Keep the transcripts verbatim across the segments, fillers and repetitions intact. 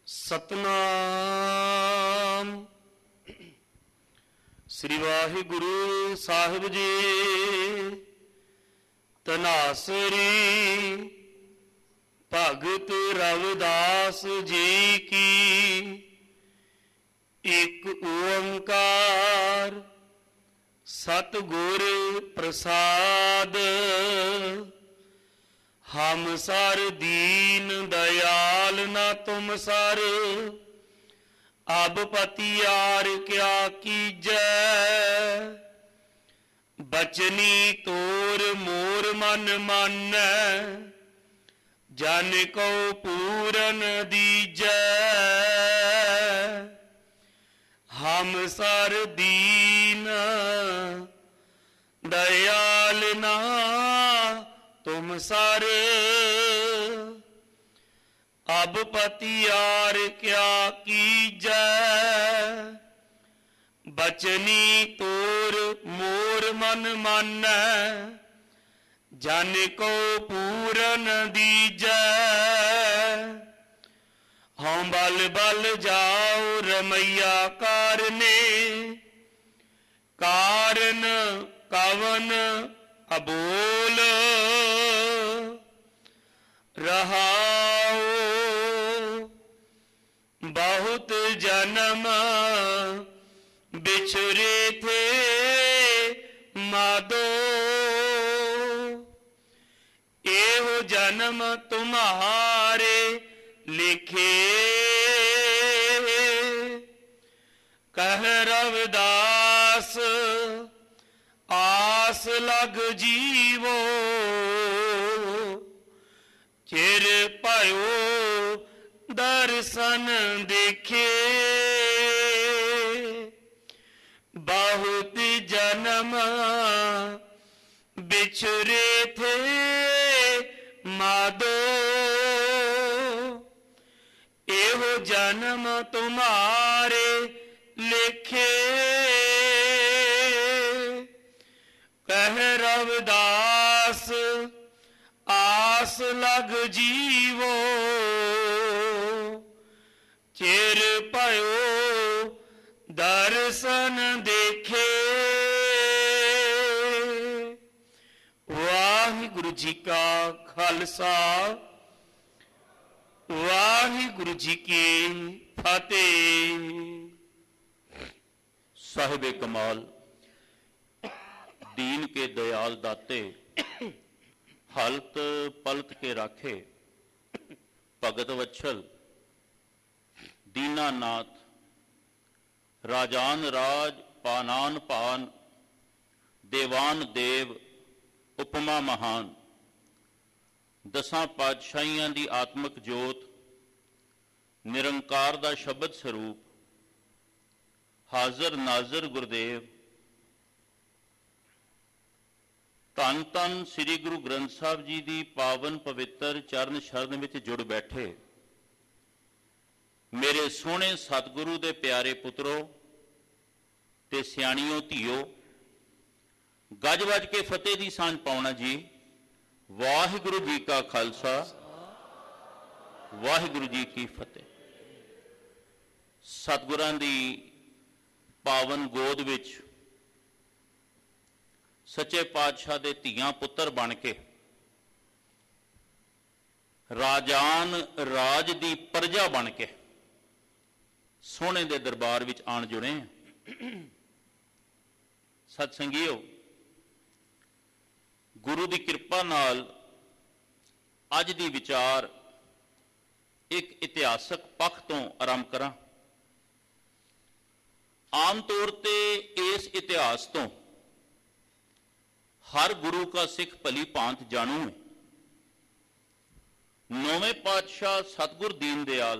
ਸਤਨਾਮ ਸ੍ਰੀ ਵਾਹਿਗੁਰੂ ਸਾਹਿਬ ਜੀ। ਧਨਾਸਰੀ ਭਗਤ ਰਵਿਦਾਸ ਜੀ ਕੀ। ਇੱਕ ਓੰਕਾਰ ਸਤਿਗੁਰ ਪ੍ਰਸਾਦ। हम सर दीन दयाल न तुम सर। अब पतियार क्या कीजै। बचनी तोर मोर मन मानै। जन को पूरन दीजै। हम सर दीन दयाल ना तुम सर। अब पतियार क्या कीजै। बचनी तोर मोर मन मानै। जन को पूरन दीजै। हों बल बल जाओ रमैया कारने। कारण कवन अबोल रहाओ। बहुत जन्म बिछुरे थे मादो। एहो जन्म तुम्हारे लिखे। कह रविदास आस लग जीवो। चिर भयो दर्शन देखे। बहुत जन्म बिछुरे थे मादो। एहो जन्म तुम्हारे लिखे। कह रविदास आस लग जीवो। चिर भयो दर्शन देखे। वाहिगुरु जी का खालसा वाहिगुरु जी की फतेह। साहिब कमाल दीन के दयाल दाते। हलत पलट के राखे। भगत वत्सल दीनानाथ। राजान राज पानान पान। देवान देव उपमा महान। दसां पातशाहियां दी आत्मक जोत। निरंकार दा शब्द स्वरूप। हाजर नाजर गुरदेव। धन धन श्री गुरु ग्रंथ साहब जी की पावन पवित्र चरण शरण में जुड़ बैठे मेरे सोहने सतगुरु दे प्यारे पुत्रो ते सियाणियों धीओ। गज वज के फतेह की सांझ पाउणा जी। वाहिगुरु जी का खालसा वाहिगुरु जी की फतेह। सतगुरां दी पावन गोद विच सच्चे पातशाह दे धीआं पुत्तर बन के राजान राज दी प्रजा बन के सोहने दे दरबार विच आण जुड़े। सतसंगियो गुरु दी कृपा नाल अज दी विचार एक इतिहासक पक्ष तो आरंभ करां। आम तौर ते इस इतिहास तो हर गुरु का सिख भली भांत जानू है। नौवें पातशाह सतगुर दीन दयाल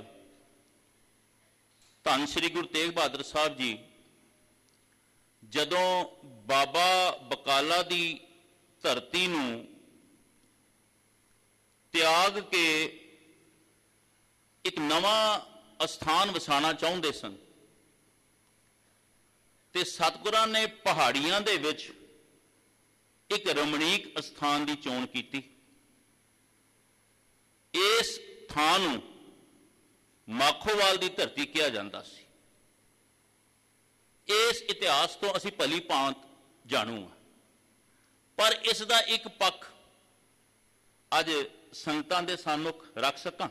धन श्री गुरु तेग बहादुर साहब जी जदों बाबा बकाला दी धरती नूं त्याग के एक नवा अस्थान वसाना चाहुंदे सन ते सतगुरां ने पहाड़ियां दे विच एक रमणीक अस्थान की चोण की। इस ਥਾਂ ਨੂੰ ਮਾਖੋਵਾਲ ਦੀ ਧਰਤੀ ਕਿਹਾ ਜਾਂਦਾ ਸੀ। ਇਸ ਇਤਿਹਾਸ ਤੋਂ ਅਸੀਂ ਭਲੀ ਭਾਂਤ ਜਾਣੂ ਹਾਂ, ਪਰ ਇਸ ਦਾ ਇੱਕ ਪੱਖ ਅੱਜ ਸੰਗਤਾਂ ਦੇ ਸਾਹਮਣੇ ਰੱਖ ਸਕਾਂ।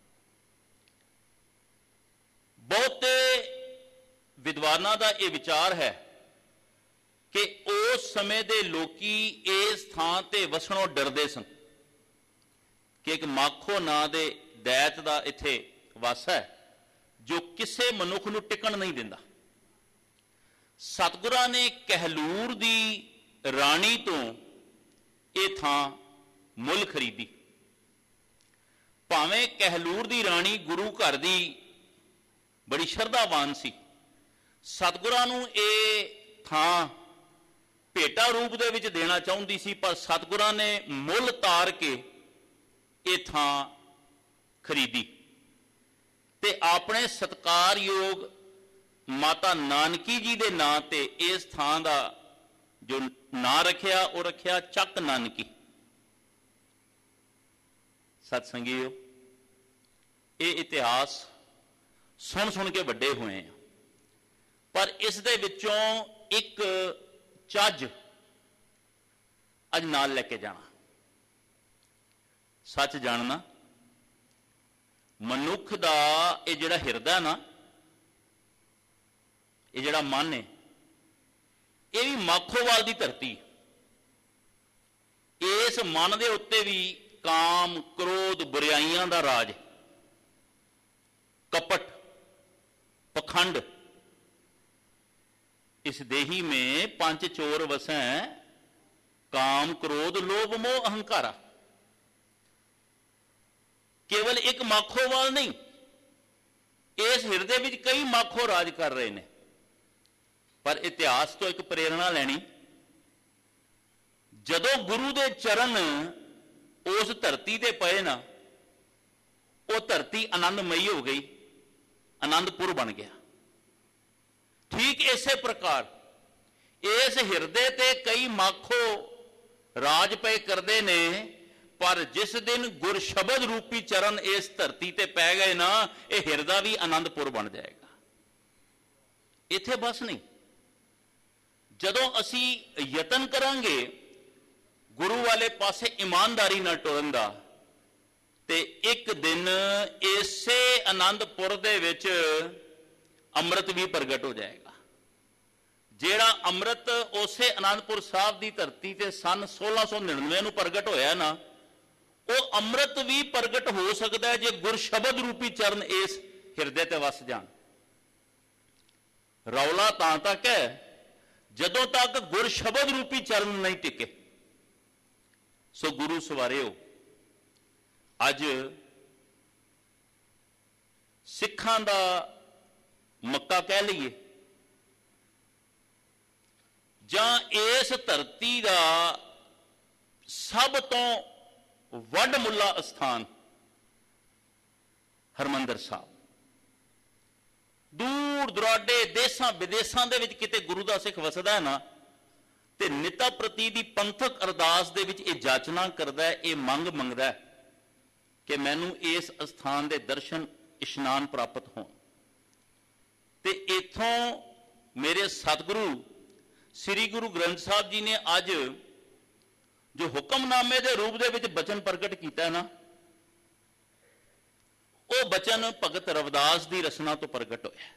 ਬਹੁਤੇ ਵਿਦਵਾਨਾਂ ਦਾ ਇਹ ਵਿਚਾਰ ਹੈ ਕਿ ਉਸ ਸਮੇਂ ਦੇ ਲੋਕੀ ਇਸ ਥਾਂ ਤੇ ਵਸਣੋਂ ਡਰਦੇ ਸਨ ਕਿ ਇੱਕ ਮਾਖੋ ਨਾਂ ਦੇ ਦੈਤ ਦਾ ਇੱਥੇ ਵਸ ਹੈ ਜੋ ਕਿਸੇ ਮਨੁੱਖ ਨੂੰ ਟਿਕਣ ਨਹੀਂ ਦਿੰਦਾ। ਸਤਿਗੁਰਾਂ ਨੇ ਕਹਿਲੂਰ ਦੀ ਰਾਣੀ ਤੋਂ ਇਹ ਥਾਂ ਮੁੱਲ ਖਰੀਦੀ। ਭਾਵੇਂ ਕਹਿਲੂਰ ਦੀ ਰਾਣੀ ਗੁਰੂ ਘਰ ਦੀ ਬੜੀ ਸ਼ਰਧਾਵਾਨ ਸੀ, ਸਤਿਗੁਰਾਂ ਨੂੰ ਇਹ ਥਾਂ ਭੇਟਾ ਰੂਪ ਦੇ ਵਿੱਚ ਦੇਣਾ ਚਾਹੁੰਦੀ ਸੀ, ਪਰ ਸਤਿਗੁਰਾਂ ਨੇ ਮੁੱਲ ਤਾਰ ਕੇ ਇਹ ਥਾਂ ਖਰੀਦੀ ਤੇ ਆਪਣੇ ਸਤਿਕਾਰਯੋਗ ਮਾਤਾ ਨਾਨਕੀ ਜੀ ਦੇ ਨਾਂ ਤੇ ਇਸ ਥਾਂ ਦਾ ਜੋ ਨਾਂ ਰੱਖਿਆ ਉਹ ਰੱਖਿਆ ਚੱਕ ਨਾਨਕੀ। ਸਤ ਸੰਗੀਓ, ਇਹ ਇਤਿਹਾਸ ਸੁਣ ਸੁਣ ਕੇ ਵੱਡੇ ਹੋਏ ਆ, ਪਰ ਇਸ ਦੇ ਵਿੱਚੋਂ ਇੱਕ ਚੱਜ ਅੱਜ ਨਾਲ ਲੈ ਕੇ ਜਾਣਾ। ਸੱਚ ਜਾਣਨਾ, ਮਨੁੱਖ ਦਾ ਇਹ ਜਿਹੜਾ ਹਿਰਦਾ ਨਾ, ਇਹ ਜਿਹੜਾ ਮਨ ਹੈ, ਇਹ ਵੀ ਮਾਖੋਵਾਲ ਦੀ ਧਰਤੀ। ਇਸ ਮਨ ਦੇ ਉੱਤੇ ਵੀ ਕਾਮ, ਕ੍ਰੋਧ, ਬੁਰਾਈਆਂ ਦਾ ਰਾਜ, ਕਪਟ, पखंड। इस देही में पंच चोर वसै, काम, क्रोध, लोभ, मोह, अहंकारा। केवल एक माखोवाल नहीं, इस हिरदे विच कई माखो राज कर रहे हैं। पर इतिहास तो एक प्रेरणा लैनी, जदों गुरु दे चरण उस धरती ते पए ना, वो धरती आनंदमयी हो गई, आनंदपुर बन गया। ठीक इसे प्रकार इस हिरदे ते कई माखो राज पे करते ने, पर जिस दिन गुर शब्द रूपी चरण इस धरती ते पै गए ना, यह हिरदा भी आनंदपुर बन जाएगा। इत्थे बस नहीं, जदों असी यतन करांगे गुरु वाले पासे ईमानदारी नाल टुरन दा, ते एक दिन इसे आनंदपुर दे विच अमृत भी प्रगट हो जाएगा। जेड़ा अमृत उसे आनंदपुर साहब की धरती से सन सोलह सौ निन्यानवे नूं प्रगट होया ना, वो अमृत भी प्रगट हो सकता है जे गुर शब्द रूपी चरण इस हिरदे ते वस जान। रौला तां तक है जदों तक गुर शब्द रूपी चरण नहीं टिके। सो गुरु सवारिओ, अज सिखां दा मक्का कह लीए जां इस धरती का सब तो वड मुला स्थान हरमंदर साहब, दूर दुराडे देशां विदेशां दे विच किते गुरु दा सिख वसदा है ना, ते निता प्रति दी पंथक अरदास दे विच इह जाचना करदा है, इह मंग मंगदा है कि मैनू इस स्थान दे दर्शन इशनान प्राप्त होण। ते इथों मेरे सतगुरु श्री गुरु ग्रंथ साहब जी ने अज जो हुक्मनामे के रूप दे विच बचन प्रगट किया ना, वो बचन भगत रविदास की रचना तो प्रगट होया।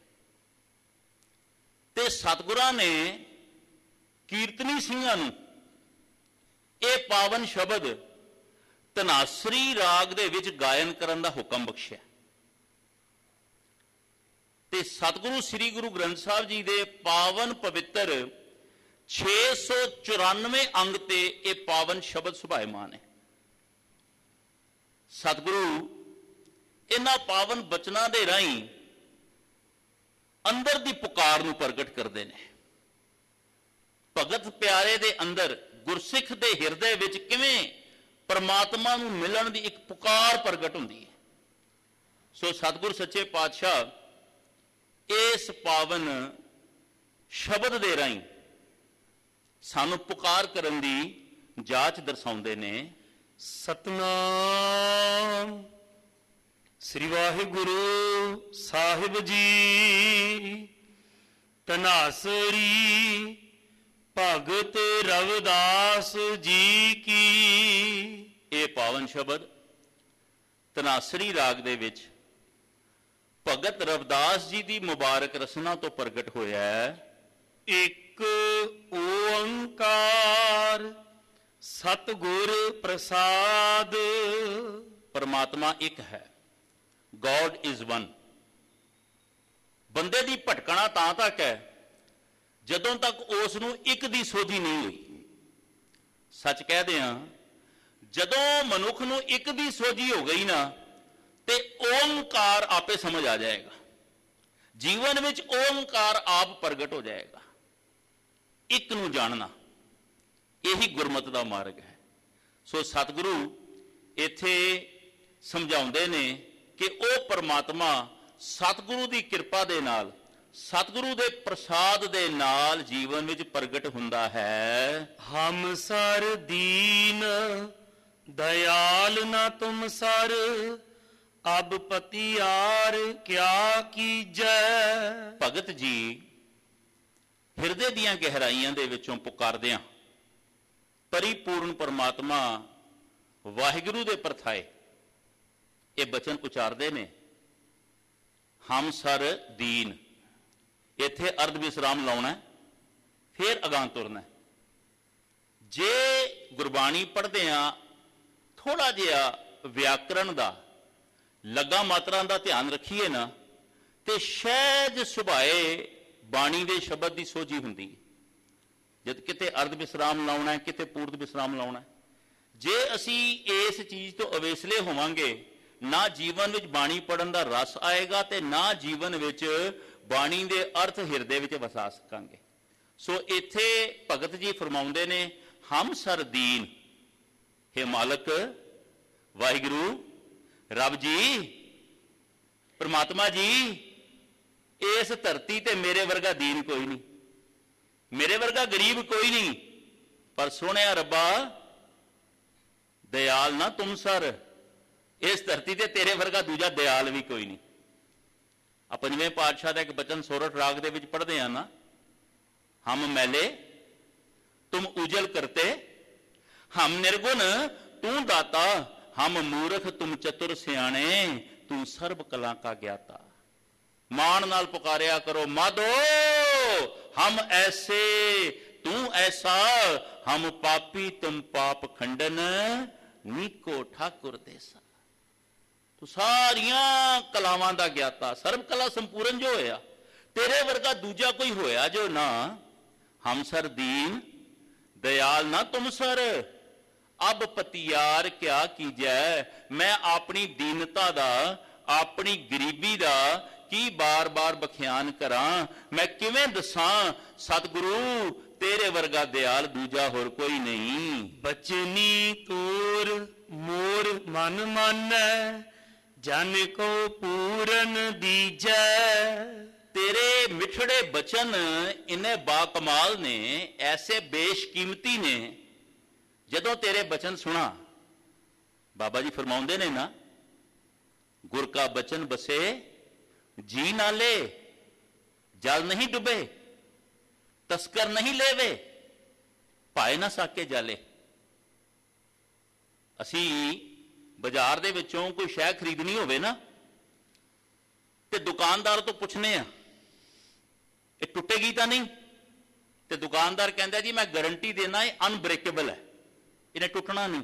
ते सतगुरां ने कीर्तनी सिंहां नूं ये पावन शब्द धनासरी राग दे विच गायन करन दा हुक्म बख्शिया। ते सतगुरु श्री गुरु ग्रंथ साहब जी दे पावन पवित्र छे सौ चौरानवे अंग ते ये पावन शब्द सुभायमान है। सतगुरु इन्हां पावन बचनां दे राहीं अंदर दी पुकार नूं प्रगट करदे ने। भगत प्यारे दे अंदर गुरसिख दे हिरदे विच किवें परमात्मा नूं मिलण दी एक पुकार प्रगट हुंदी है। सो सतगुर सच्चे पातशाह इस पावन शब्द दे राहीं सानू पुकार करन दी जाच दर्शाउंदे ने। सतनाम ਸ੍ਰੀ ਵਾਹਿਗੁਰੂ ਸਾਹਿਬ ਜੀ। ਧਨਾਸਰੀ ਭਗਤ ਰਵਿਦਾਸ ਜੀ ਕੀ। ਇਹ ਪਾਵਨ ਸ਼ਬਦ ਧਨਾਸਰੀ ਰਾਗ ਦੇ ਵਿੱਚ ਭਗਤ ਰਵਿਦਾਸ ਜੀ ਦੀ ਮੁਬਾਰਕ ਰਸਨਾ ਤੋਂ ਪ੍ਰਗਟ ਹੋਇਆ ਹੈ। ਇੱਕ ਓੰਕਾਰ ਸਤਿਗੁਰ ਪ੍ਰਸਾਦ। ਪਰਮਾਤਮਾ ਇੱਕ ਹੈ, ਗੋਡ ਇਜ਼ ਵਨ। ਬੰਦੇ ਦੀ ਭਟਕਣਾ ਤਾਂ ਤੱਕ ਹੈ ਜਦੋਂ ਤੱਕ ਉਸ ਨੂੰ ਇੱਕ ਦੀ ਸੋਝੀ ਨਹੀਂ ਹੋਈ। ਸੱਚ ਕਹਦੇ ਹਾਂ, ਜਦੋਂ ਮਨੁੱਖ ਨੂੰ ਇੱਕ ਦੀ ਸੋਝੀ ਹੋ ਗਈ ਨਾ ਤੇ ਓੰਕਾਰ ਆਪੇ ਸਮਝ ਆ ਜਾਏਗਾ। ਜੀਵਨ ਵਿੱਚ ਓੰਕਾਰ ਆਪ ਪ੍ਰਗਟ ਹੋ ਜਾਏਗਾ। ਇੱਕ ਨੂੰ ਜਾਣਨਾ ਇਹੀ ਗੁਰਮਤਿ ਦਾ ਮਾਰਗ ਹੈ। ਸੋ ਸਤਿਗੁਰੂ ਇੱਥੇ ਸਮਝਾਉਂਦੇ ਨੇ ਕਿ ਉਹ ਪਰਮਾਤਮਾ ਸਤਿਗੁਰੂ ਦੀ ਕਿਰਪਾ ਦੇ ਨਾਲ, ਸਤਿਗੁਰੂ ਦੇ ਪ੍ਰਸਾਦ ਦੇ ਨਾਲ ਜੀਵਨ ਵਿੱਚ ਪ੍ਰਗਟ ਹੁੰਦਾ ਹੈ। ਹਮ ਸਰ ਦੀਨ ਦਇਆਲ ਨਾ ਤੁਮ ਸਰ, ਅਬ ਪਤਿਆਰ ਕਿਆ ਕੀਜੈ। ਭਗਤ ਜੀ ਹਿਰਦੇ ਦੀਆਂ ਗਹਿਰਾਈਆਂ ਦੇ ਵਿੱਚੋਂ ਪੁਕਾਰਦਿਆਂ ਪਰਿਪੂਰਨ ਪਰਮਾਤਮਾ ਵਾਹਿਗੁਰੂ ਦੇ ਪਰਥਾਏ ਇਹ ਬਚਨ ਉਚਾਰਦੇ ਨੇ, ਹਮ ਸਰ ਦੀਨ। ਇੱਥੇ ਅਰਧ ਵਿਸਰਾਮ ਲਾਉਣਾ, ਫਿਰ ਅਗਾਂਹ ਤੁਰਨਾ। ਜੇ ਗੁਰਬਾਣੀ ਪੜ੍ਹਦੇ ਆ ਥੋੜਾ ਜਿਹਾ ਵਿਆਕਰਣ ਦਾ, ਲੱਗਾ ਮਾਤਰਾ ਦਾ ਧਿਆਨ ਰੱਖੀਏ ਨਾ, ਤੇ ਸਹਿਜ ਸੁਭਾਏ ਬਾਣੀ ਦੇ ਸ਼ਬਦ ਦੀ ਸੋਝੀ ਹੁੰਦੀ ਹੈ। ਜਦ ਕਿਤੇ ਅਰਧ ਵਿਸਰਾਮ ਲਾਉਣਾ, ਕਿਤੇ ਪੂਰਧ ਵਿਸਰਾਮ ਲਾਉਣਾ। ਜੇ ਅਸੀਂ ਇਸ ਚੀਜ਼ ਤੋਂ ਅਵੇਸਲੇ ਹੋਵਾਂਗੇ, ਨਾ ਜੀਵਨ ਵਿੱਚ ਬਾਣੀ ਪੜ੍ਹਨ ਦਾ ਰਸ ਆਏਗਾ ਤੇ ਨਾ ਜੀਵਨ ਵਿੱਚ ਬਾਣੀ ਦੇ ਅਰਥ ਹਿਰਦੇ ਵਿੱਚ ਵਸਾ ਸਕਾਂਗੇ। ਸੋ ਇੱਥੇ ਭਗਤ ਜੀ ਫਰਮਾਉਂਦੇ ਨੇ, ਹਮ ਸਰ ਦੀਨ। ਹੇ ਮਾਲਕ ਵਾਹਿਗੁਰੂ ਰੱਬ ਜੀ, ਪਰਮਾਤਮਾ ਜੀ, ਇਸ ਧਰਤੀ ਤੇ ਮੇਰੇ ਵਰਗਾ ਦੀਨ ਕੋਈ ਨਹੀਂ, ਮੇਰੇ ਵਰਗਾ ਗਰੀਬ ਕੋਈ ਨਹੀਂ, ਪਰ ਸੋਹਣਿਆ ਰੱਬਾ ਦਇਆਲ ਨਾ ਤੁਮ ਸਰ, ਇਸ ਧਰਤੀ ਤੇ ਤੇਰੇ ਵਰਗਾ ਦੂਜਾ ਦਇਆਲ ਵੀ ਕੋਈ ਨਹੀਂ। ਆ ਪੰਜਵੇਂ ਪਾਤਸ਼ਾਹ ਦਾ ਇੱਕ ਬਚਨ ਸੋਰਠ ਰਾਗ ਦੇ ਵਿੱਚ ਪੜ੍ਹਦੇ ਆ ਨਾ, ਹਮ ਮੈਲੇ ਤੁਮ ਉਜਲ ਕਰਤੇ, ਹਮ ਨਿਰਗੁਣ ਤੂੰ ਦਾਤਾ, ਹਮ ਮੂਰਖ ਤੁਮ ਚਤੁਰ ਸਿਆਣੇ, ਤੂੰ ਸਰਬ ਕਲਾ ਕਾ ਗਿਆਤਾ। ਮਾਣ ਨਾਲ ਪੁਕਾਰਿਆ ਕਰੋ, ਮਾਧੋ ਹਮ ਐਸੇ ਤੂੰ ਐਸਾ, ਹਮ ਪਾਪੀ ਤੁਮ ਪਾਪ ਖੰਡਨ, ਨੀਕੋ ਠਾਕੁਰ ਦੇਸਾ। ਤੂੰ ਸਾਰੀਆਂ ਕਲਾਵਾਂ ਦਾ ਗਿਆਤਾ, ਸਰਬ ਕਲਾ ਸੰਪੂਰਨ ਜੋ ਹੋਇਆ, ਤੇਰੇ ਵਰਗਾ ਦੂਜਾ ਕੋਈ ਹੋਇਆ ਜੋ ਨਾ। ਹਮ ਸਰ ਦੀਨ ਦਇਆਲ ਨਾ ਤੁਮ ਸਰ, ਅਬ ਪਤਿਆਰ ਕਿਆ ਕੀਜੈ। ਮੈਂ ਆਪਣੀ ਦੀਨਤਾ ਦਾ, ਆਪਣੀ ਗਰੀਬੀ ਦਾ ਕੀ ਬਾਰ-ਬਾਰ ਬਖਿਆਨ ਕਰਾਂ। ਮੈਂ ਕਿਵੇਂ ਦੱਸਾਂ ਸਤਿਗੁਰੂ ਤੇਰੇ ਵਰਗਾ ਦਿਆਲ ਦੂਜਾ ਹੋਰ ਕੋਈ ਨਹੀਂ। ਬਚਨੀ ਤੂਰ ਮੋਰ ਮਨ ਮਾਨੈ, ਜਨ ਕੋ ਪੂਰਨ ਦੀਜੈ। ਤੇਰੇ ਮਿੱਠੜੇ ਬਚਨ ਇੰਨੇ ਬਾਕਮਾਲ ਨੇ, ਐਸੇ ਬੇਸ਼ਕੀਮਤੀ ਨੇ। ਜਦੋਂ ਤੇਰੇ ਬਚਨ ਸੁਣਾ, ਬਾਬਾ ਜੀ ਫਰਮਾਉਂਦੇ ਨੇ ਨਾ, ਗੁਰ ਕਾ ਬਚਨ ਬਸੇ ਜੀ ਨਾਲੇ, ਜਲ ਨਹੀਂ ਡੁੱਬੇ, ਤਸਕਰ ਨਹੀਂ ਲੈਵੇ, ਪਾਏ ਨਾ ਸਾਕੇ ਜਾਲੇ। ਅਸੀਂ ਬਾਜ਼ਾਰ ਦੇ ਵਿੱਚੋਂ ਕੋਈ ਸ਼ੈ ਖਰੀਦਣੀ ਹੋਵੇ ਨਾ, ਤੇ ਦੁਕਾਨਦਾਰ ਤੋਂ ਪੁੱਛਨੇ ਆ ਇਹ ਟੁੱਟੇਗੀ ਤਾਂ ਨਹੀਂ, ਤੇ ਦੁਕਾਨਦਾਰ ਕਹਿੰਦਾ ਜੀ ਮੈਂ ਗਾਰੰਟੀ ਦੇਣਾ ਇਹ ਅਨਬ੍ਰੇਕੇਬਲ ਹੈ, ਇਹਨੇ ਟੁੱਟਣਾ ਨਹੀਂ।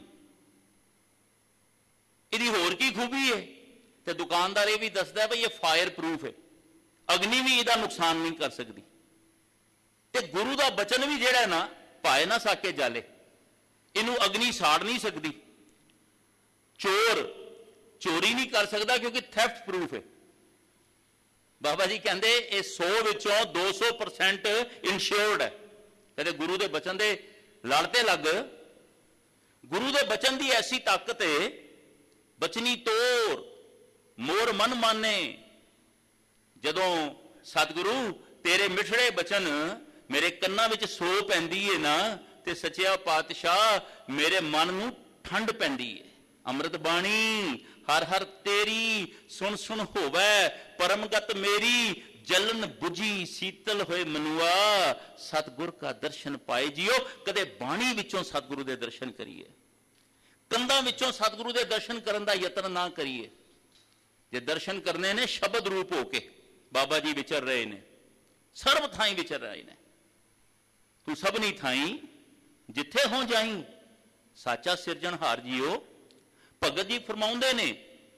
ਇਹਦੀ ਹੋਰ ਕੀ ਖੂਬੀ ਹੈ? ਤੇ ਦੁਕਾਨਦਾਰ ਇਹ ਵੀ ਦੱਸਦਾ ਬਈ ਇਹ ਫਾਇਰ ਪ੍ਰੂਫ ਹੈ, ਅਗਨੀ ਵੀ ਇਹਦਾ ਨੁਕਸਾਨ ਨਹੀਂ ਕਰ ਸਕਦੀ। ਤੇ ਗੁਰੂ ਦਾ ਬਚਨ ਵੀ ਜਿਹੜਾ ਨਾ, ਪਾਏ ਨਾ ਸਾਕੇ ਜਾਲੇ, ਇਹਨੂੰ ਅਗਨੀ ਸਾੜ ਨਹੀਂ ਸਕਦੀ, ਚੋਰ ਚੋਰੀ ਨਹੀਂ ਕਰ ਸਕਦਾ, ਕਿਉਂਕਿ ਥੈਫਟ ਪ੍ਰੂਫ ਹੈ। ਬਾਬਾ ਜੀ ਕਹਿੰਦੇ ਇਹ ਸੌ ਵਿੱਚੋਂ ਦੋ ਸੌ ਪਰਸੈਂਟ ਇਨਸ਼ੋਰਡ ਹੈ। ਕਹਿੰਦੇ ਗੁਰੂ ਦੇ ਬਚਨ ਦੇ ਲੜ ਤੇ ਲੱਗ। ਗੁਰੂ ਦੇ ਬਚਨ ਦੀ ਐਸੀ ਤਾਕਤ ਹੈ, ਬਚਨੀ ਤੋਰ ਮੋਰ ਮਨ ਮਾਨੇ। ਜਦੋਂ ਸਤਿਗੁਰੂ ਤੇਰੇ ਮਿੱਠੜੇ ਬਚਨ ਮੇਰੇ ਕੰਨਾਂ ਵਿੱਚ ਸੋ ਪੈਂਦੀ ਹੈ ਨਾ, ਤੇ ਸੱਚਿਆ ਪਾਤਸ਼ਾਹ ਮੇਰੇ ਮਨ ਨੂੰ ਠੰਡ ਪੈਂਦੀ ਹੈ। ਅੰਮ੍ਰਿਤ ਬਾਣੀ ਹਰ ਹਰ ਤੇਰੀ, ਸੁਣ ਸੁਣ ਹੋਵੈ ਪਰਮਗਤ ਮੇਰੀ, ਜਲਨ ਬੁਝੀ ਸੀਤਲ ਹੋਏ ਮਨੁਆ, ਸਤਿਗੁਰ ਕਾ ਦਰਸ਼ਨ ਪਾਏ ਜੀਓ। ਕਦੇ ਬਾਣੀ ਵਿੱਚੋਂ ਸਤਿਗੁਰੂ ਦੇ ਦਰਸ਼ਨ ਕਰੀਏ, ਕੰਧਾਂ ਵਿੱਚੋਂ ਸਤਿਗੁਰੂ ਦੇ ਦਰਸ਼ਨ ਕਰਨ ਦਾ ਯਤਨ ਨਾ ਕਰੀਏ। ਜੇ ਦਰਸ਼ਨ ਕਰਨੇ ਨੇ ਸ਼ਬਦ ਰੂਪ ਹੋ ਕੇ, ਬਾਬਾ ਜੀ ਵਿਚਰ ਰਹੇ ਨੇ, ਸਰਬ ਥਾਈਂ ਵਿਚਰ ਰਹੇ ਨੇ। ਤੂੰ ਸਭਨੀ ਥਾਈਂ ਜਿੱਥੇ ਹੋ ਜਾਈਂ, ਸਾਚਾ ਸਿਰਜਣਹਾਰ ਜੀਓ। ਭਗਤ ਜੀ ਫਰਮਾਉਂਦੇ ਨੇ,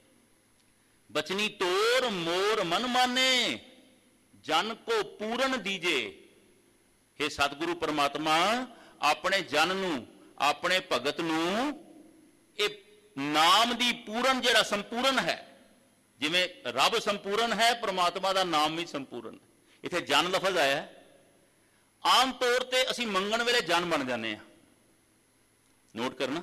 ਬਚਨੀ ਤੋਰ ਮੋਰ ਮਨ ਮਾਨੇ, ਜਨ ਕੋ ਪੂਰਨ ਦੀਜੇ। हे ਸਤਿਗੁਰੂ ਪਰਮਾਤਮਾ, ਆਪਣੇ ਜਨ ਨੂੰ, ਆਪਣੇ ਭਗਤ ਨੂੰ ਇਹ ਨਾਮ ਦੀ ਪੂਰਨ, ਜਿਹੜਾ ਸੰਪੂਰਨ ਹੈ, ਜਿਵੇਂ ਰੱਬ ਸੰਪੂਰਨ ਹੈ, ਪਰਮਾਤਮਾ ਦਾ ਨਾਮ ਵੀ ਸੰਪੂਰਨ ਹੈ। ਇੱਥੇ ਜਨ ਲਫ਼ਜ਼ ਆਇਆ। ਆਮ ਤੌਰ ਤੇ ਅਸੀਂ ਮੰਗਣ ਵੇਲੇ ਜਨ ਬਣ ਜਾਂਦੇ ਹਾਂ, ਨੋਟ ਕਰਨਾ।